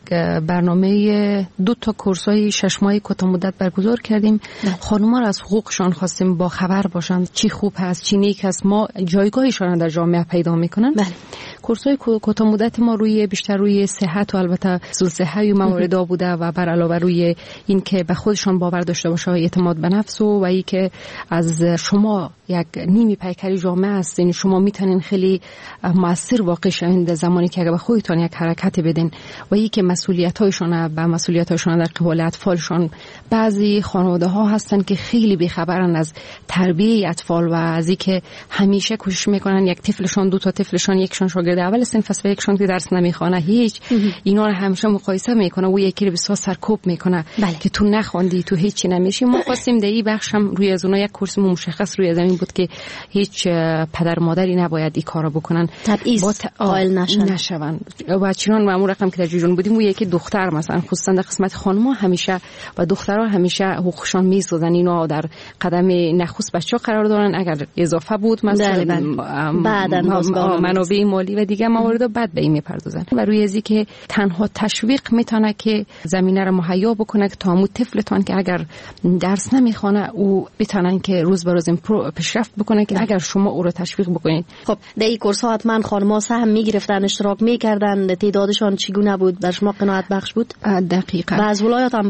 برنامه دو تا کورس‌های شش ماهه کوتاه مدت برگزار کردیم. خانم‌ها را از حقوقشان خواستیم با خبر باشند چی خوب هست چی نیک است، ما جایگاهشان در جامعه پیدا می‌کنن. بله کورس‌های کوتاه مدت ما روی بیشتر روی صحت و البته صحت و موارد بوده و بر علاوه روی این که به خودشان باور داشته باشه، اعتماد به نفس و و این که از شما یک نیمی پیکری جامعه هستین، شما میتونین خیلی موثر واقع شوین در زمانی که اگه به خودتون یک حرکت بدین و این که مسئولیت‌هایشون به مسئولیت‌هایشون در قبال اطفالشون. بعضی خانواده ها هستن که خیلی بی‌خبرن از تربیت اطفال و از این که همیشه کوشش میکنن یک طفلشون دو تا طفلشون یکشون شاگرد اول صنف است و یکشون که درس نمیخونه هیچ اینا رو همیشه مقایسه میکنه و یکی رو بسیار سرکوب میکنه بله. که تو نخوندی تو هیچی نمیشی. ما خواستیم در این بخش هم روی از اونها یک کورس مشخص روی زمین بود که هیچ پدر مادری نباید این کارو بکنن، تبعیض قائل نشن نشون و چنان معمول رقم که در جریان بودیم و یکی دختر مثلا خصوصا در قسمت خانم‌ها همیشه و دخترها همیشه حقوقشون میسازن، اینا در قدم نخست بچه‌ها قرار دارن. اگر اضافه بود مثلا بعداً منابع مالی و دیگه موارد بعد به این میپردازن و روی ازی که تنها تشویق میتونه که زمینه رو مهیا بکنه که تامو طفلتون که اگر درس نمیخونه او بتونن که روز به روز پیشرفت بکنه که اگر شما او رو تشویق بکنید. خب در این کورس ها حتما خانم‌ها سهم میگرفتن، اشتراک میکردن، تعدادشان چگونه بود؟ در شما قناعت بخش بود؟ دقیقاً. و از ولایت هم بودن؟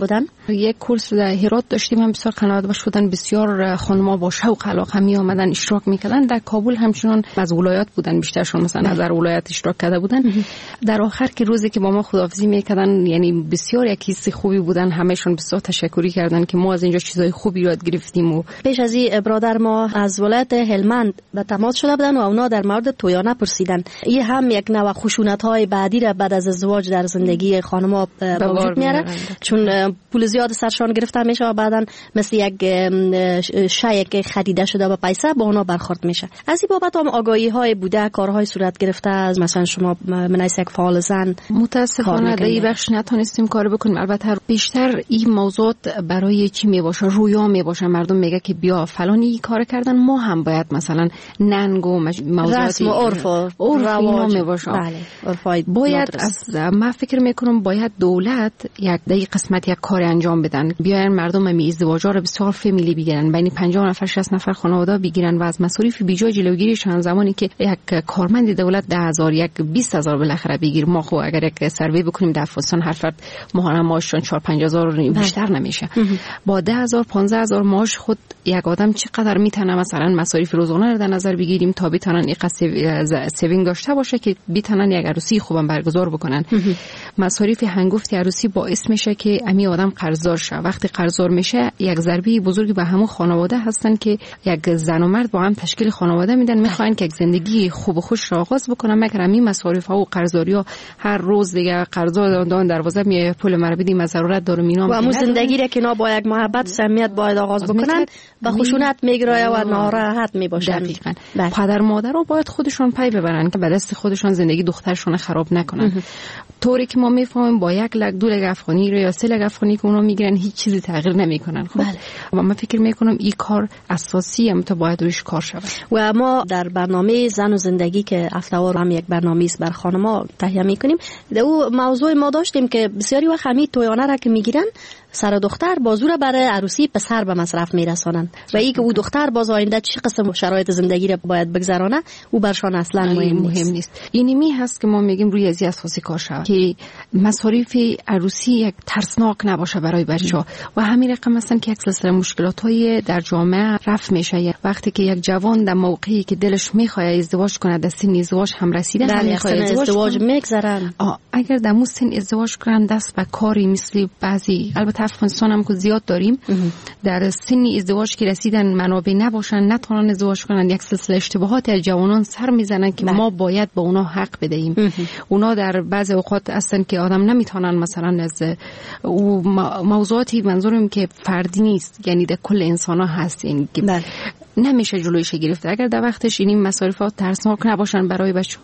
یک کورس در هرات داشتیم، هم بسیار قناعت بخش بودن، بسیار خانم‌ها با شوق علاقه می آمدن اشتراک میکردن. در کابل همچنان از ولایات بودن، بیشترشون مثلا از ولایت اشتراک کرده بودن. در آخر که روزی که با ما خداحافظی میکردن، یعنی بسیار یک حس خوبی بودن، همهشون بسیار تشکری کردن که ما از اینجا چیزای خوبی یاد گرفتیم. و پیش از این برادر ما از ولایت هلمند به تماس شده بودن و اونا در مورد تویانه پرسیدن. این هم یک نوع خشونت‌های بعدی را بعد از ازدواج در زندگی خانم‌ها به وجود میاره، چون پول زیاد سرشان گرفته میشه و بعداً مثل یک شیء که خریده شده با پیسه با اونا برخورد میشه. از این بابت هم آگاهی‌های بوده، کارهای صورت گرفته. از مثلا شما منیس یک فعال زن متاسفانه در این بخش نتونستیم کار بکنیم. البته بیشتر این موضوعات برای چی میباشه؟ رویا میباشه. مردم میگه که بیا فلانی کار کردن، ما هم باید مثلا ننگ و موضوعات رسم و عرف و رواج میباشه. بله. باید از من فکر میکنم باید دولت یک دقیقه قسمت یک کار انجام بدن، بیاین مردم می ازدواجا رو بسیار فامیلی بگیرن، بین پنجاه نفر شصت نفر خانواده بگیرن و از مصارف بیجا جلوگیری شون. زمانی که یک کارمند دولت ده هزار یک بیست هزار بالاخره بگیر، ما خو اگر یک سروی بکنیم در افغانستان هر فرد ماهانه معاششون چهار پنج هزار بیشتر نمیشه. با ده هزار پانزده هزار معاش خود یک آدم چقدر میتونه مثلا مصارف روزانه رو در نظر بگیریم تا بتونن اینقدر سیوینگ داشته باشه که بتونن یک عروسی خوبم برگزار بکنن. مصارف هنگفت عروسی باعث میشه که امی آدم قرضدار شه. وقتی قرضدار میشه یک ضربه بزرگی به همون خانواده هستن که یک زن و مرد با هم تشکیل خانواده میدن، میخواین که یک زندگی خوب و خوش را آغاز بکنن، مگر امی مصارف ها و قرضداری ها هر روز دیگه قرضدار دادن دروازه می پول مرا بدیم از ضرورت دارم اینا. و همون زندگی را که نا با یک محبت صمیمیت باید آغاز بکنن به خشونت میگرایه و ناراحت میباشن. دقیقاً. پدر مادرها باید خودشون پی ببرن که به دست خودشون زندگی دخترشون خراب نکنن. طوری که ما میفهمیم با یک لک دو لک افغانی رو یا سه لک افغانی که اونا میگیرن هیچ چیزی تغییر نمیکنن. خب بله. و من فکر میکنم این کار اساسی هم تا باید روش کار شود. و ما در برنامه زن و زندگی که هفته‌وار هم یک برنامه است بر خانم‌ها تهیه میکنیم، در او موضوع ما داشتیم که بسیاری وقت همین تویانه را که میگیرن سر دختر بازو را برای عروسی پسر به مصرف میرسانن و ای که او دختر باز آینده چه قسم شرایط زندگی را باید بگذرانه او برشان اصلا مهم, مهم نیست. اینمی هست که ما میگیم روی از اساسی کار شود که مصارف عروسی یک ترسناک نباشه برای بچه‌ها و همین رقم هستن که یک سلسله مشکلات‌های در جامعه رفع میشه. وقتی که یک جوان در موقعی که دلش میخواد ازدواج کنه، در سن ازدواج هم رسیده، هم میخواد ازدواج میگذرن، اگر در مو سن ازدواج کنن دست به کاری مثل بعضی البته افغانستان هم که زیاد داریم در سن ازدواج که رسیدن منابع نباشن نتونن ازدواج کنن، یک سلسله اشتباهات از جوانان سر میزنن که ما باید به اونا حق بدهیم. اونا در بعض اوقات هستن که آدم نمیتونن مثلا از او موضوعاتی منظورم که فردی نیست، یعنی در کل انسان ها هست، این که نمیشه جلویش گرفت اگر در وقتش این مصارفات ترسناک نباشن برای بچه.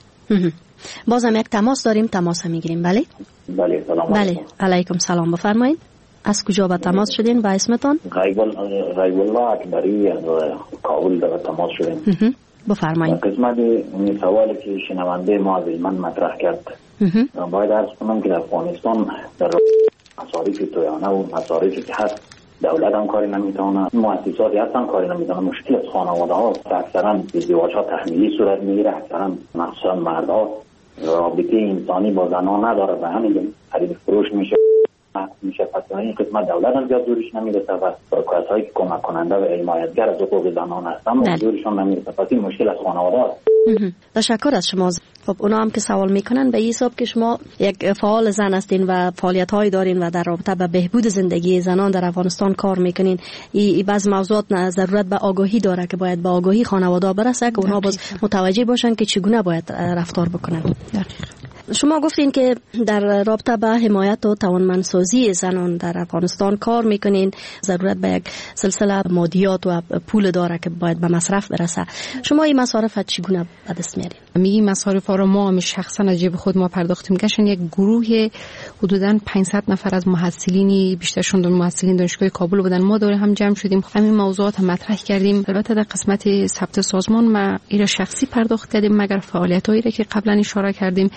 بازم یک تماس داریم، تماس هم میگیریم. بله بله سلام بله علیکم سلام، بفرمایید. از کجا به تماس شدین و اسمتون؟ غیب الله اکبری از کابل در تماس شدین. بفرمایید. قسمت این سوالی که شنونده ما از من مطرح کرد باید عرض کنم که در افغانستان در مصارف تویانه و مصارفی که هست دولت هم کاری نمیتونه، مؤسساتی هستن کاری نمیتونه. مشکل از خانواده ها اکثرا ازدواج ها تحمیلی صورت میگیره، اکثرا مخصوصا مردها رابطه انسانی با زنان نداره، به همین خرید فروش میشه میشه پس این قسمت دولت هم زیاد زورش نمیرسه و کسایی که کمک کننده و حمایتگر از حقوق زنان هستن زورشون نمیرسه، پس این مشکل از خانواده است. تشکر از شما. خب اونا هم که سوال میکنن به این حساب که شما یک فعال زن هستین و فعالیت هایی دارین و در رابطه با بهبود زندگی زنان در افغانستان کار میکنین، این بعض موضوعات ضرورت به آگاهی داره که باید به آگاهی خانواده برسه که اونا باز متوجه باشن که چگونه باید رفتار بکنن. شما گفتین که در رابطه با حمایت و توانمندسازی زنان در افغانستان کار میکنین، ضرورت به یک سلسله مادیات و پول داره که باید به مصرف برسه. شما این مصارف چگونه به دست میارین؟ میگی مصارف ها رو ما هم شخصا از جیب خود ما پرداختیم. گشن یک گروه حدوداً پانصد نفر از محصلینی، بیشترشون محصلین دانشگاه کابل بودن، ما دور هم جمع شدیم همین موضوعات هم مطرح کردیم. البته در قسمت ثبت سازمان ما ایرا شخصی پرداخت کردیم، مگر فعالیتایی را که قبلا اشاره کردیم. در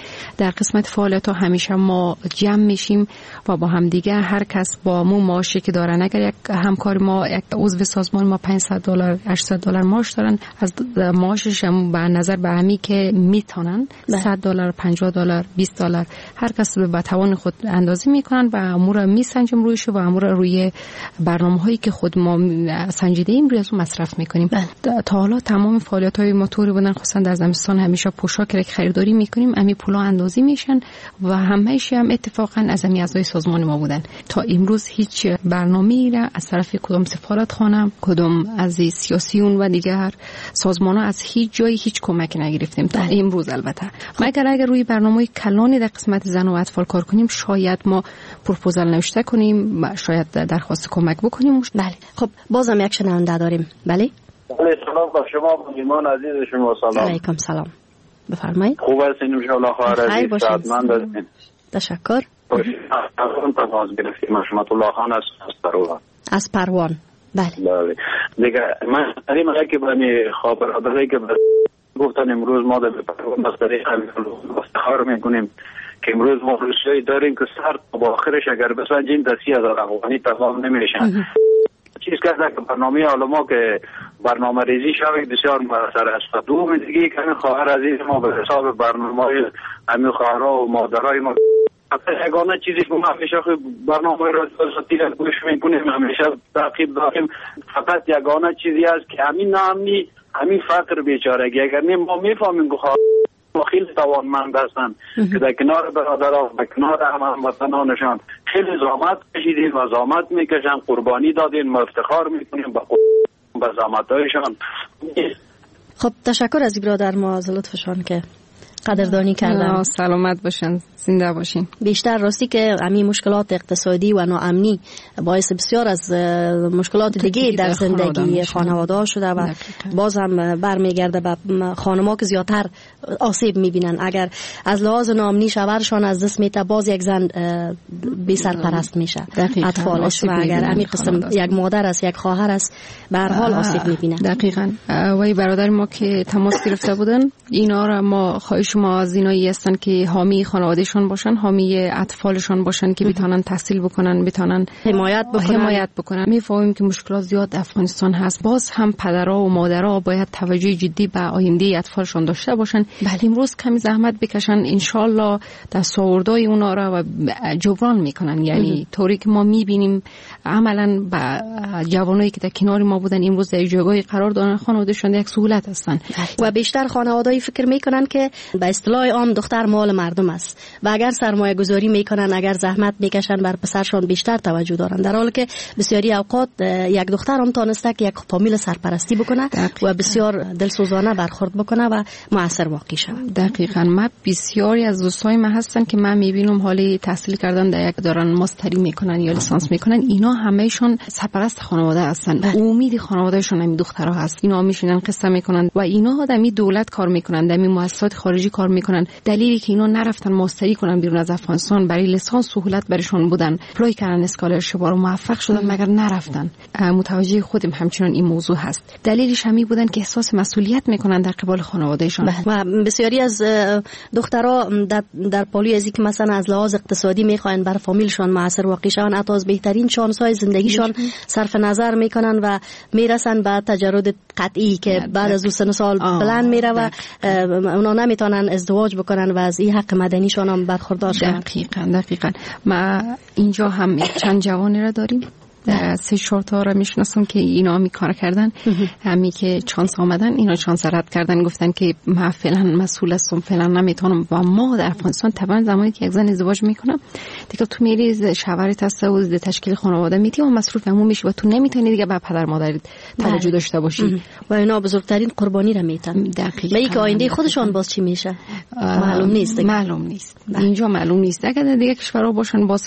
در قسمت فعالیت ها همیشه ما جمع میشیم و با هم دیگه هر کس با مو معاشی که دارن، اگر یک همکار ما یک عضو سازمان ما پانصد دلار هشتصد دلار معاش دارن، از معاشش هم به نظر به همی که میتونن صد دلار پنجاه دلار بیست دلار هر کس به توان خود اندازی میکنن و امور میسنجیم رویش و امور روی برنامه‌هایی که خود ما سنجیده ایم روی از مصرف میکنیم. تا حالا تمام فعالیت‌های موتوری بودن، خصوصا در زمستان همیشه پوشاک را خریداری میکنیم، امی پولا اندازی میشن و همه‌اش هم اتفاقا از امی اعضای سازمان ما بودن. تا امروز هیچ برنامه‌ای را از طرف کدام سفارتخانه، کدام از سیاسیون و دیگر سازمان‌ها از هیچ جایی هیچ کمک نگرفتیم تا امروز. البته مگر اگر روی برنامه کلانی در قسمت زن و اطفال کار کنیم، شاید ما پروپوزال نوشته کنیم و شاید درخواست کمک بکنیم. بله. خب بازم یک شنونده داریم. بله. بله سلام با شما ایمان عزیز شما. سلام. علیکم سلام. بفرمایید. خوب هستین ان شاء الله؟ خیر عزیز سعادتمند هستین. تشکر. اون تماس گرفتیم رحمت الله خان از پروان. از پروان. بله. بله. دیگه من این میگه که بنی خبراداری که گفتن امروز ما در پروان از طریق افتخار میکنیم که امروز ما روسیایی داریم که سر تا آخرش اگر بسنجیم در سی هزار افغانی تمام نمیشن. چیز کرده که برنامه علما که برنامه ریزی شوید بسیار مؤثر است. دوم دیگه که همین خواهر عزیز ما به حساب برنامه همین خواهرها و مادرای ما یگانه چیزی که ما همیشه برنامه را را گوش میکنیم، همیشه تعقیب داریم، فقط یگانه چیزی است که همین نامنی همین فقر بیچارگی اگر نیم ما میفهمیم که ما خیلی توانمند هستن که در کنار برادران و کنار هموطنانشان خیلی زحمت کشیدیم و زحمت میکشن، قربانی دادیم، ما افتخار میکنیم به زحمت‌هایشان. خب تشکر از برادر ما از لطفشان که قدردانی کردن. سلامت باشن، زنده باشین. بیشتر راستی که همین مشکلات اقتصادی و ناامنی باعث بسیار از مشکلات دیگه در زندگی خانواده شده و باز هم برمیگرده به خانم‌ها که زیادتر آسیب میبینن. اگر از لحاظ ناامنی شوهرشان از دست میته، باز یک زن بی سرپرست میشه اطفالش، و اگر همین قسم یک مادر است یک خواهر است به هر حال آسیب میبینن. دقیقاً. وای برادر ما که تماس گرفته بودن، اینا را ما خواهش ما از اینایی هستن که حامی خانوادهشون باشن، حامی اطفالشون باشن که بتونن تحصیل بکنن، بتونن حمایت بکنن. حمایت بکنن. میفهمیم که مشکلات زیاد افغانستان هست، باز هم پدرها و مادرها باید توجه جدی به آینده اطفالشون داشته باشن. بله امروز کمی زحمت بکشن، ان شاء الله دستاوردهای اونا را جبران میکنن. یعنی طوری که ما میبینیم عملاً با جوانایی که در کنار ما بودن امروز در جایگاهی قرار دارن، خانوادهشون یک سهولت هستن. و بیشتر خانواده‌ای فکر میکنن که به اصطلاح عام دختر مال مردم است و اگر سرمایه گذاری میکنن، اگر زحمت میکشن، بر پسرشان بیشتر توجه دارن، در حالی که بسیاری اوقات یک دختر هم تانسته که یک فامیل سرپرستی بکنه و بسیار دلسوزانه برخورد بکنه و موثر واقع شود. دقیقاً. ما بسیاری از دوستای ما هستن که من میبینم حالی تحصیل کردن در یک دارن ماستری میکنن یا لیسانس میکنن، اینا همهشون سرپرست خانواده هستن. امید خانوادهشون همین دخترها هست. اینا میشینن قصه میکنن و اینا در می دولت کار میکنن، در می مؤسسات خارجی کار میکنن. دلیلی که اینا نرفتن ماستری کنن بیرون از افغانستان، برای لیسانس سهولت برشون بودن، اپلای کردن اسکالرشیپ رو موفق شدن مگر نرفتن. متوجه خودم همچنان این موضوع هست. دلیلش همی بودن که احساس مسئولیت میکنن در قبال خانوادهشون. و بسیاری از دخترها در, در پالوی از اینکه مثلا از لحاظ اقتصادی میخواین بر فامیلشون موثر واقع شون، حتی از بهترین شانس‌های زندگیشون صرف نظر میکنن و میرسن به تجرد قطعی که بعد از سن سال بلند میره و اونا نمیتونن ازدواج بکنن و از این حق مدنیشون هم برخوردار شدن. دقیقاً دقیقاً. ما اینجا هم چند جوانی را داریم، سه چهار تا را میشناسم که اینا می کار کردن، همی که چانس آمدن اینا چانس رد کردن، گفتن که ما فعلا مسئول هستم، فعلا نمیتونم. و ما در افغانستان طبعا زمانی که یک زن ازدواج میکنه دیگه تو میری شوهرت هست و د تشکیل خانواده میتی و مصروف عمومی میشی و تو نمیتونی دیگه به پدر مادرت توجه داشته باشی و اینا بزرگترین قربانی را میتن. دقیقاً. به که آینده خودشون باز چی میشه معلوم نیست. معلوم نیست. اینجا معلوم نیست. اگر دیگه کشورها باشن باز هم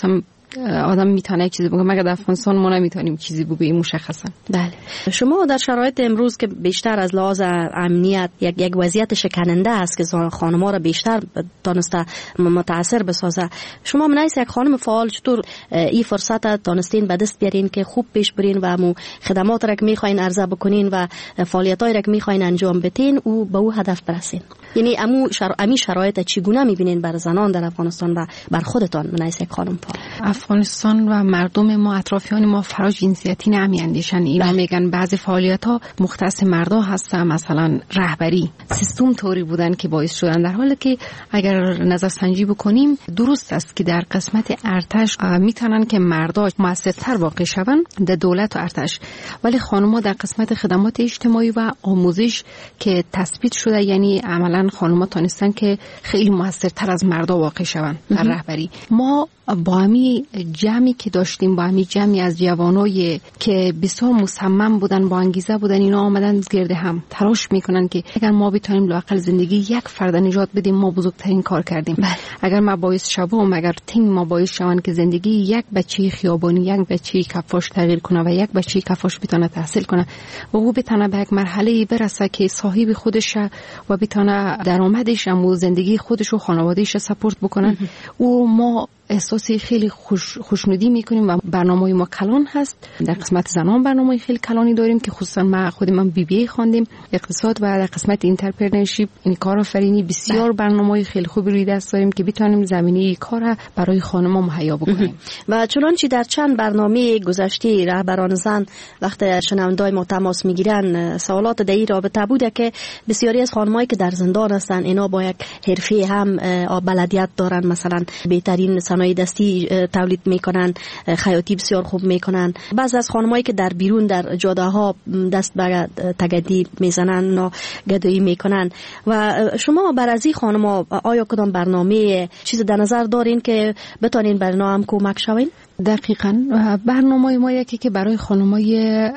آدم میتونه چیزی بگه، مگر در افغانستان ما نمیتونیم چیزی بگیم مشخصا. بله. شما در شرایط امروز که بیشتر از لحاظ امنیت یک یک وضعیت شکننده است که خانم‌ها را بیشتر دانسته متاثر بسازه، شما منایس یک خانم فعال چطور این فرصت دانستین به دست بیارین که خوب پیش برین و مو خدمات را که میخواین عرضه بکنین و فعالیتایی را که میخواین انجام بدین او به او هدف برسین؟ یعنی امو شر... امی شرایط چگونه میبینین بر زنان در افغانستان و بر خودتان منایس یک خانم فعال؟ افغانستان و مردم ما، اطرافیان ما فرا جنسیتی نمیاندیشن. اینا میگن بعضی فعالیت ها مختص مردا هستن، مثلا رهبری سیستم طوری بودن که باعث شدن، در حالی که اگر نظر سنجی بکنیم درست است که در قسمت ارتش میتونن که مردا موثرتر واقع شون در دولت و ارتش، ولی خانم‌ها در قسمت خدمات اجتماعی و آموزش که تثبیت شده، یعنی عملا خانم‌ها تونستن که خیلی موثرتر از مردا واقع شون در رهبری. ما با همی جمعی که داشتیم، با همی جمعی از جوانای که بسیار مصمم بودن، با انگیزه بودن، اینا آمدن گرد هم تلاش میکنن که اگر ما بتونیم لااقل زندگی یک فرد نجات بدیم ما بزرگترین کار کردیم. بله. اگر ما باعث شوم، اگر تیم ما باعث شون که زندگی یک بچه خیابانی، یک بچه کفاش تغییر کنه و یک بچه کفاش بتونه تحصیل کنه و او بتونه به یک مرحله برسه که صاحب خودش و بتونه درآمدش و زندگی خودش و خانواده‌اش سپورت بکنن، او ما احساسی خیلی خوش خوشنودی میکنیم و برنامه ما کلان هست. در قسمت زنان برنامه خیلی کلانی داریم که خصوصا ما خود من بی بی خواندیم اقتصاد و در قسمت اینترپرنورشیپ، این کارآفرینی، بسیار برنامه خیلی خوبی روی دست داریم که بتونیم زمینه کار برای خانم‌ها مهیا بکنیم. و چنانچه در چند برنامه گذشته رهبران زن وقت شنوندای ما تماس میگیرن سوالات در این رابطه بوده که بسیاری از خانمایی که در زندان هستن اینا با یک حرفه هم بلدیت دارن، مثلا بهترین صنایع دستی تولید میکنن، خیاطی بسیار خوب میکنن. بعضی از خانمایی که در بیرون در جاده ها دست به تگدی میزنن و گدایی میکنن. و شما بر از این خانما آیا کدام برنامه چیز در نظر دارین که بتونین بر اینا هم کمک شوین؟ دقیقاً برنامه ما یکی که برای خانمای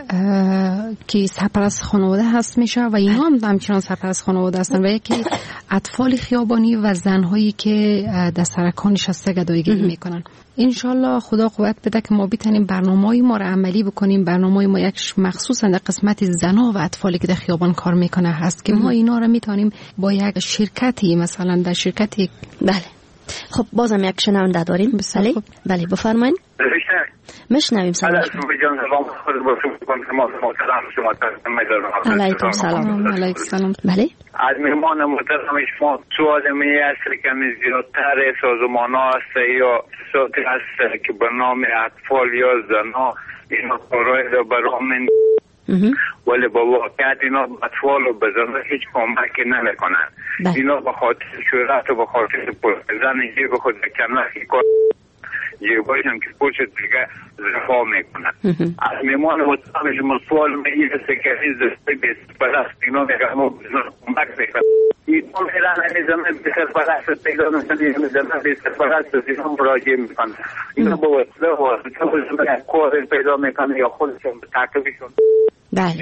که سرپرست خانواده هست میشه و اینا هم همچنان سرپرست خانواده هستن، و یکی اطفال خیابانی و زنهایی که در سرکان نشسته گداییگری میکنن. انشالله خدا قوت بده که ما بتونیم برنامه‌های ما رو عملی بکنیم. برنامه ما یک مخصوصا در قسمت زنا و اطفالی که در خیابان کار میکنه هست که ما اینا رو میتونیم با یک شرکتی، مثلا در شرکتی. بله. خب بازم یک شنونده داریم. بله بله بفرمایید. مشنویم. سلام علیکم. سلام علیکم. سلام. بله. از مهمان محترم شما سوال می است که می زیادتر سازمان ها است یا سازمانی است که به نام اطفال یا زنا اینا کارهای را برامون، ولی با واقعیت اینا اطفال و بزرگ هیچ کمکی نمیکنن. اینا به خاطر شهرت و به خاطر پرزن اینجا به خود کنه کار جیبایشم که پوشت دیگه زفا میکنن. از میمان مطمئن شما سوال می است که این دسته بیست پرست اینا میگه ما بزرگ کمک میکنن. اینا میرن این زمان بیست پرست پیدا میکنن، این زمان بیست پرست اینا مراجعه میکنن. اینا با وصله و وصله کار پیدا میکنن یا خودشون به تکلیفشون. بله.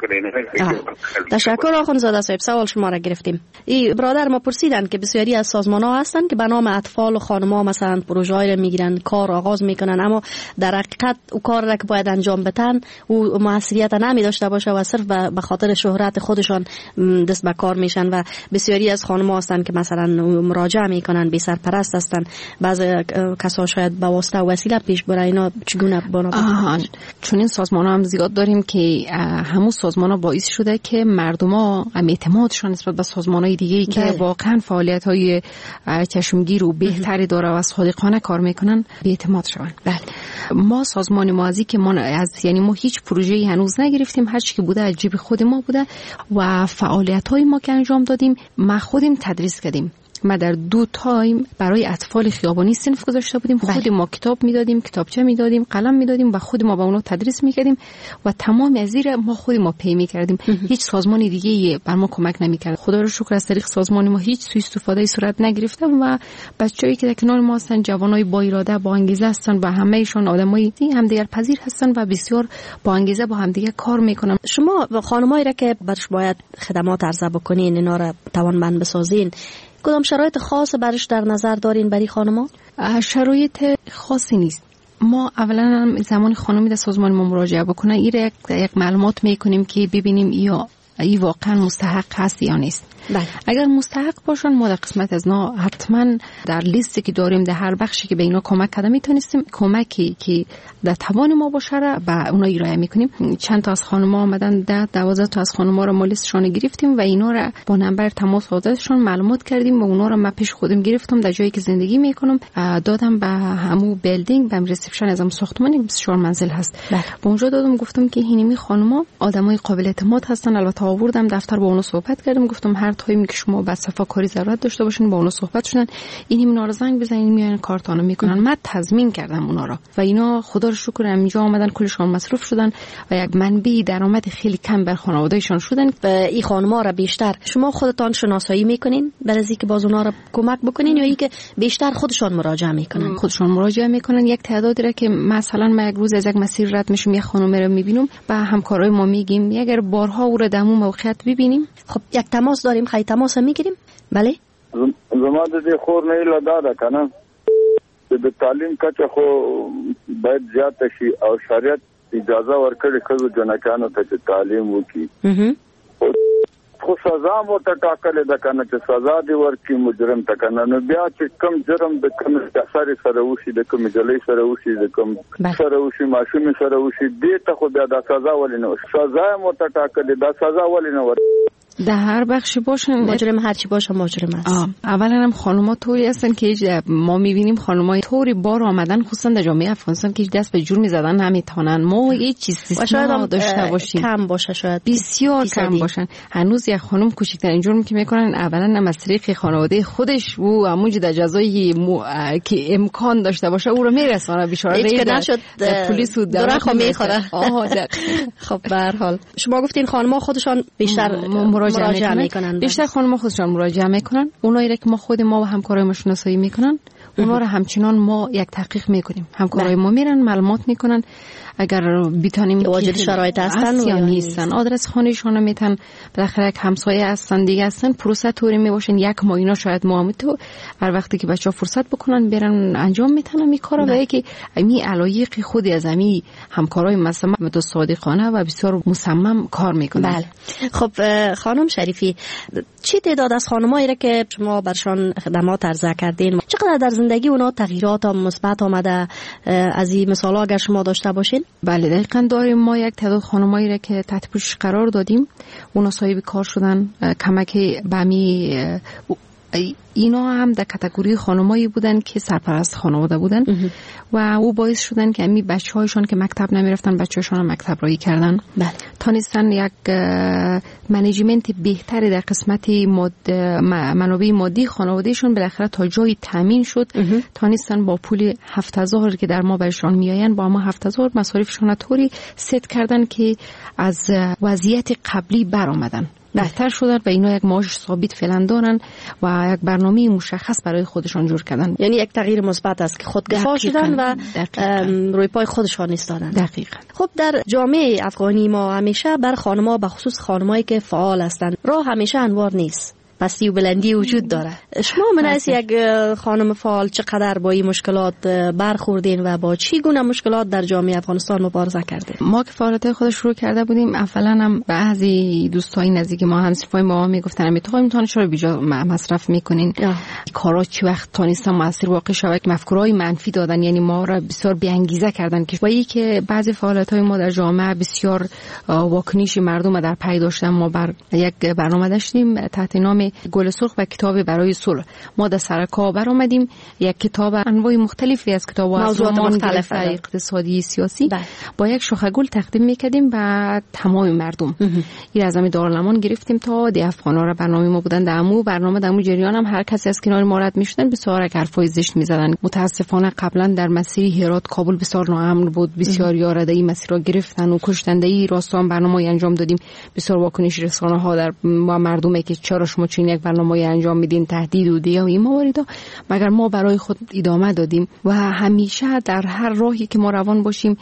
تشکر آخوندزاده صاحب، سوال شما را گرفتیم. ای برادر ما پرسیدن که بسیاری از سازمان ها هستن که به نام اطفال و خانم‌ها مثلا پروژه‌ای را میگیرن، کار آغاز میکنن، اما در حقیقت او کار را که باید انجام بدن او موثریت نمی داشته باشه و صرف به خاطر شهرت خودشان دست به کار میشن. و بسیاری از خانم‌ها هستن که مثلا مراجعه میکنن، بی سرپرست هستن، بعضی کسا شاید به واسطه و وسیله پیش بره. اینا چگونه بنا بکنن؟ چون این سازمان ها هم زیاد داریم که همون سازمان ها باعث شده که مردم ها اعتمادشان نسبت به سازمان های دیگه که واقعا فعالیت های چشمگیر و بهتری داره و صادقانه کار میکنن به اعتماد شون. بله. ما سازمان مازی که ما از یعنی ما هیچ پروژه‌ای هنوز نگرفتیم، هر چی که بوده از جیب خود ما بوده و فعالیت های ما که انجام دادیم ما خودیم تدریس کردیم. ما در دو تایم برای اطفال خیابانی صنف گذاشته بودیم، خود ما کتاب میدادیم، کتابچه میدادیم، قلم میدادیم و خود ما با اونها تدریس میکردیم و تمام از زیر ما خود ما پی میکردیم. هیچ سازمان دیگه بر ما کمک نمیکرد. خدا رو شکر از طریق سازمان ما هیچ سوء استفاده صورت نگرفته و بچه‌ای که در کنار ما هستن جوانای با اراده با انگیزه هستن و همه‌شون آدمای همدیگر پذیر هستن و بسیار با انگیزه با همدیگه کار میکنن. شما خانمایی را که برش باید خدمات عرضه بکنین، اینا را توانمند بسازین، کدام شرایط خاص برش در نظر دارین برای خانم‌ها؟ شرایط خاصی نیست. ما اولا زمان خانمی در سازمان ما مراجعه بکنن این یک یک معلومات میکنیم که ببینیم یا ای واقعا مستحق هست یا نیست. بله. اگر مستحق باشن ما در قسمت از نا حتما در لیستی که داریم در هر بخشی که به اینا کمک کرده میتونستیم کمکی که در توان ما باشه را به اونا ارائه میکنیم. چند تا از خانم‌ها آمدن، ده دوازده تا از خانم‌ها را ما لیستشون گرفتیم و اینا را با نمبر تماس دادشون معلومات کردیم و اونا را من پیش خودم گرفتم در جایی که زندگی میکنم دادم به همو بیلدینگ به ریسپشن از هم ساختمانی بیست و چهار منزل هست. بله. با اونجا دادم گفتم که اینمی خانم‌ها آدمای قابل اعتماد هستن. البته آوردم دفتر با اونا صحبت کردم، گفتم هر تایمی که شما با صفاکاری ضرورت داشته باشین با اونا صحبت شدن، این اینا رو زنگ بزنین میان کارتانو میکنن. من تضمین کردم اونا رو و اینا خدا رو شکر اینجا آمدن کلشون مصروف شدن و یک منبع درآمد خیلی کم بر خانوادهشون شدن. و این خانم‌ها را بیشتر شما خودتان شناسایی میکنین برای اینکه باز اونا رو کمک بکنین یا اینکه بیشتر خودشون مراجعه میکنن؟ خودشون مراجعه میکنن. یک تعدادی را که مثلا من یک روز از یک مسیر رد میشم یک خانم رو میبینم با همکارای ما میگیم اگر بارها او را در اون موقعیت ببینیم. خب یک تماس داریم، خیلی تماس میگیریم. بله زما د دې خور نه لادا ده کنه د تعلیم کچه خو باید زیات شي او شریعت اجازه ورکړي خو جنکانو ته چې تعلیم وکړي خو سزا مو ته ټاکلې ده کنه چې سزا دی ورکړي مجرم ته کنه نو بیا چې کم جرم د کم اثر سره وشي د کم جلې سره وشي د کم سره وشي ماشوم سره وشي دې ته خو بیا د سزا ولې نه سزا مو ته ټاکلې ده سزا ولې نه ورکړي در هر بخشی باشن مجرم هر چی باشه مجرم است. اولا هم خانم‌ها طوری هستن که ما می‌بینیم خانم‌های طوری بار آمدن خصوصا در جامعه افغانستان که دست به جرم زدن نمیتونن. ما هیچ چیز سیستم داشته باشیم کم باشه شاید بسیار کم باشن. هنوز یک خانم کوچکترین جرمی که میکنن اولا هم از طریق خانواده خودش و همونجا در جزایی مو... که امکان داشته باشه او رو میرسونه بیچاره نشد پلیس و درخو میخوره. خب به هر حال شما گفتین خانم‌ها خودشان بیشتر مراجعه, مراجعه میکنن. بیشتر خانم‌ها خودشان مراجعه میکنن. اونایی که ما خود ما و همکارای ما شناسایی میکنن اونا رو همچنان ما یک تحقیق میکنیم. همکارای ما میرن معلومات میکنن اگر بتونیم واجد شرایط هستن یا نیستن. آدرس خانه‌شون میتن بالاخره یک همسایه هستن دیگه هستن پروسه طوری میباشن یک ماه اینا شاید ما هم تو هر وقتی که بچه‌ها فرصت بکنن برن انجام میتونن این کارو. و یکی امی علایق خودی از امی همکارای مثلا تو صادقانه و بسیار مصمم کار میکنن. بله. خب خانم شریفی چی تعداد از خانمایی را که شما برشان خدمات عرضه کردین چقدر در زندگی اونا تغییرات مثبت آمده از این مثالا اگر شما داشته باشین؟ بله دقیقاً داریم. ما یک تعداد خانمایی را که تحت پوشش قرار دادیم اونا صاحب کار شدن کمک به می اینا هم در کاتگوری خانمایی بودن که سرپرست خانواده بودن و او باعث شدن که امی بچه‌هایشون که مکتب نمیرفتن بچه‌هاشون هم مکتب رایی کردن. بله. تانستن یک منیجمنت بهتری در قسمت ماد منابع مادی خانوادهشون بالاخره تا جایی تامین شد. تانستن با پول هفت هزار که در ما بهشون میآیند با ما هفت هزار مصارفشون طوری ست کردن که از وضعیت قبلی برآمدن بهتر شدن و اینا یک معاش ثابت فعلا دارن و یک برنامه مشخص برای خودشان جور کردن. یعنی یک تغییر مثبت است که خودکفا شدن و روی پای خودشان ایستادن. دقیقاً. خب در جامعه افغانی ما همیشه بر خانم‌ها به خصوص خانمایی که فعال هستند راه همیشه انوار نیست. پستی و بلندی وجود داره. شما من از یک خانم فعال چقدر با این مشکلات برخوردین و با چی گونه مشکلات در جامعه افغانستان مبارزه کردین؟ ما که فعالیت خود شروع کرده بودیم اولا هم بعضی دوستای نزدیک ما همسفای ما میگفتن میتونید میتونید چرا بیجا مصرف میکنین کارا چی وقت تونستن موثر واقع شود که مفکورای منفی دادن یعنی ما را بسیار بی انگیزه کردن که ولی که بعضی فعالیت‌های ما در جامعه بسیار واکنش مردم در پی داشتن. ما بر یک برنامه داشتیم تحت نام گل سرخ و کتاب برای صلح. ما در سرکا برآمدیم یک کتاب انواع مختلفی از کتاب‌ها موضوعات مختلف اقتصادی سیاسی بله. با یک شاخه گل تقدیم می‌کردیم به تمام مردم. این از همین دارالمان گرفتیم تا دی افغانا را برنامه ما بودن دمو برنامه دمو جریان هم هر کسی از کنار ما رد می‌شدن بسیار حرفای زشت می‌زدن. متاسفانه قبلا در مسیر هرات کابل بسیار ناامن بود. بسیار یارده این مسیر را گرفتن و کشتن. این راستا برنامه انجام دادیم. بسیار واکنش رسانه‌ها در با مردمی که چرا شما چین یک برنامه انجام میدین تهدید و دیگه این موارد مگر ما برای خود ادامه دادیم و همیشه در هر راهی که ما روان باشیم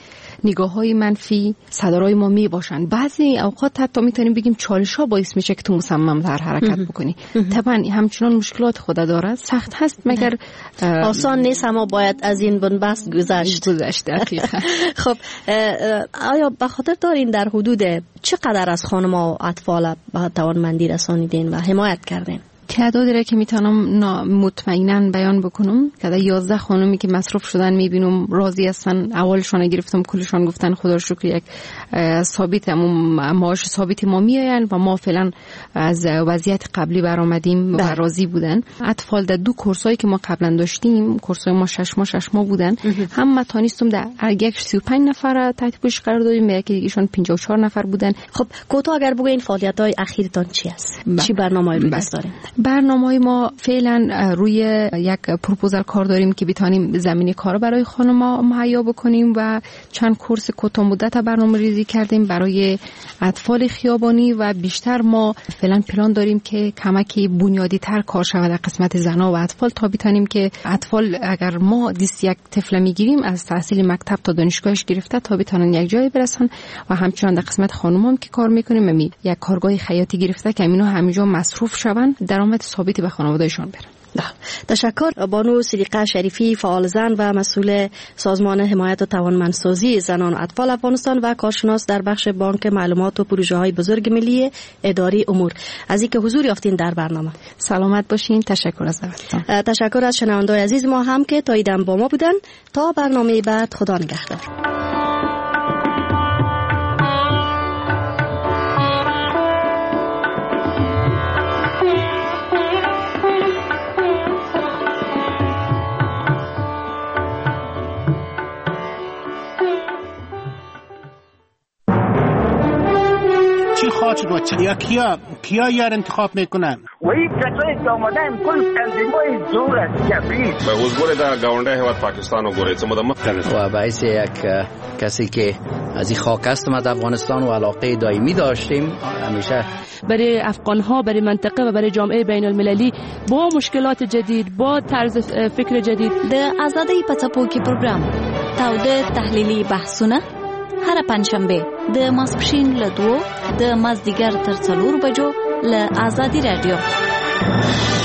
نگاه‌های منفی صدرای ما می باشن. بعضی اوقات حتی میتونیم بگیم چالش‌ها باعث میشه که تو مصمم تر حرکت بکنی. طبعا همچنان مشکلات خود داره، سخت هست مگر آسان نیست، اما باید از این بنبست گذشت. گذشت دقیقاً. خب آیا به خاطر دارین در حدود چقدر از خانم‌ها و اطفال به توانمندی رسانیدین و حمایت کردین؟ تعدادی را که میتونم مطمئنا بیان بکنم که در یازده خانمی که مصروف شدن میبینم راضی هستن. اولشان گرفتم کلشان گفتن خدا رو شکر یک ثابت معاش ثابت ما میآیند و ما فعلا از وضعیت قبلی برآمدیم و راضی بودن. اطفال در دو کورسایی که ما قبلا داشتیم، کورسای ما شش ماه شش ماه بودن، هم ما تونستم در یک سی و پنج نفر تحت پوشش قرار دادیم، یکی دیگهشون پنجاه و چهار نفر بودن. خب کوتاه اگر بگین فعالیت‌های اخیرتان چی است؟ چی برنامه‌ای رو دارین؟ برنامه‌های ما فعلا روی یک پروپوزال کار داریم که بتونیم زمینه کار برای خانم‌ها مهیا بکنیم و چند کورس کوتاه مدت برنامه‌ریزی کردیم برای اطفال خیابانی و بیشتر ما فعلا پلان داریم که کمکی بنیادی تر کار شود در قسمت زن‌ها و اطفال تا بتونیم که اطفال اگر ما دیست یک طفل میگیریم از تحصیل مکتب تا دانشگاهش گرفته تا بتونن یک جایی برسن و همچنان در قسمت خانم‌ها که کار می‌کنیم می یک کارگاه خیاطی گرفته که اینا همینجا مصروف شون، درآمد ثابتی به خانواده‌شان برن. تشکر. بانو صدیقه شریفی، فعال زن و مسئول سازمان حمایت و توانمندسازی زنان و اطفال افغانستان و کارشناس در بخش بانک معلومات و پروژه‌های بزرگ ملی اداری امور، از اینکه حضور یافتین در برنامه. سلامت باشین. تشکر از دعوتتان. تشکر از شنوندگان عزیز ما هم که تا ایدم با ما بودن. تا برنامه بعد، خدا نگهدار. خاطر بچه یا کیا کیا یار انتخاب میکنن و این کسایی که آمدن کل تنظیمای زور است جبری به حضور در گاونده هواد پاکستان و گوره څه مدمه و باعث یک کسی که از این خاک هستم از افغانستان و علاقه دائمی داشتیم همیشه برای افغان ها، برای منطقه و برای جامعه بین المللی با مشکلات جدید، با طرز فکر جدید. د آزادۍ په څپو کې پروګرام تاوده تحلیلي بحثونه هر پنځشنبه د ماسپښین له دوو د مازدیګر تر څلور بجو له آزادي رادیو.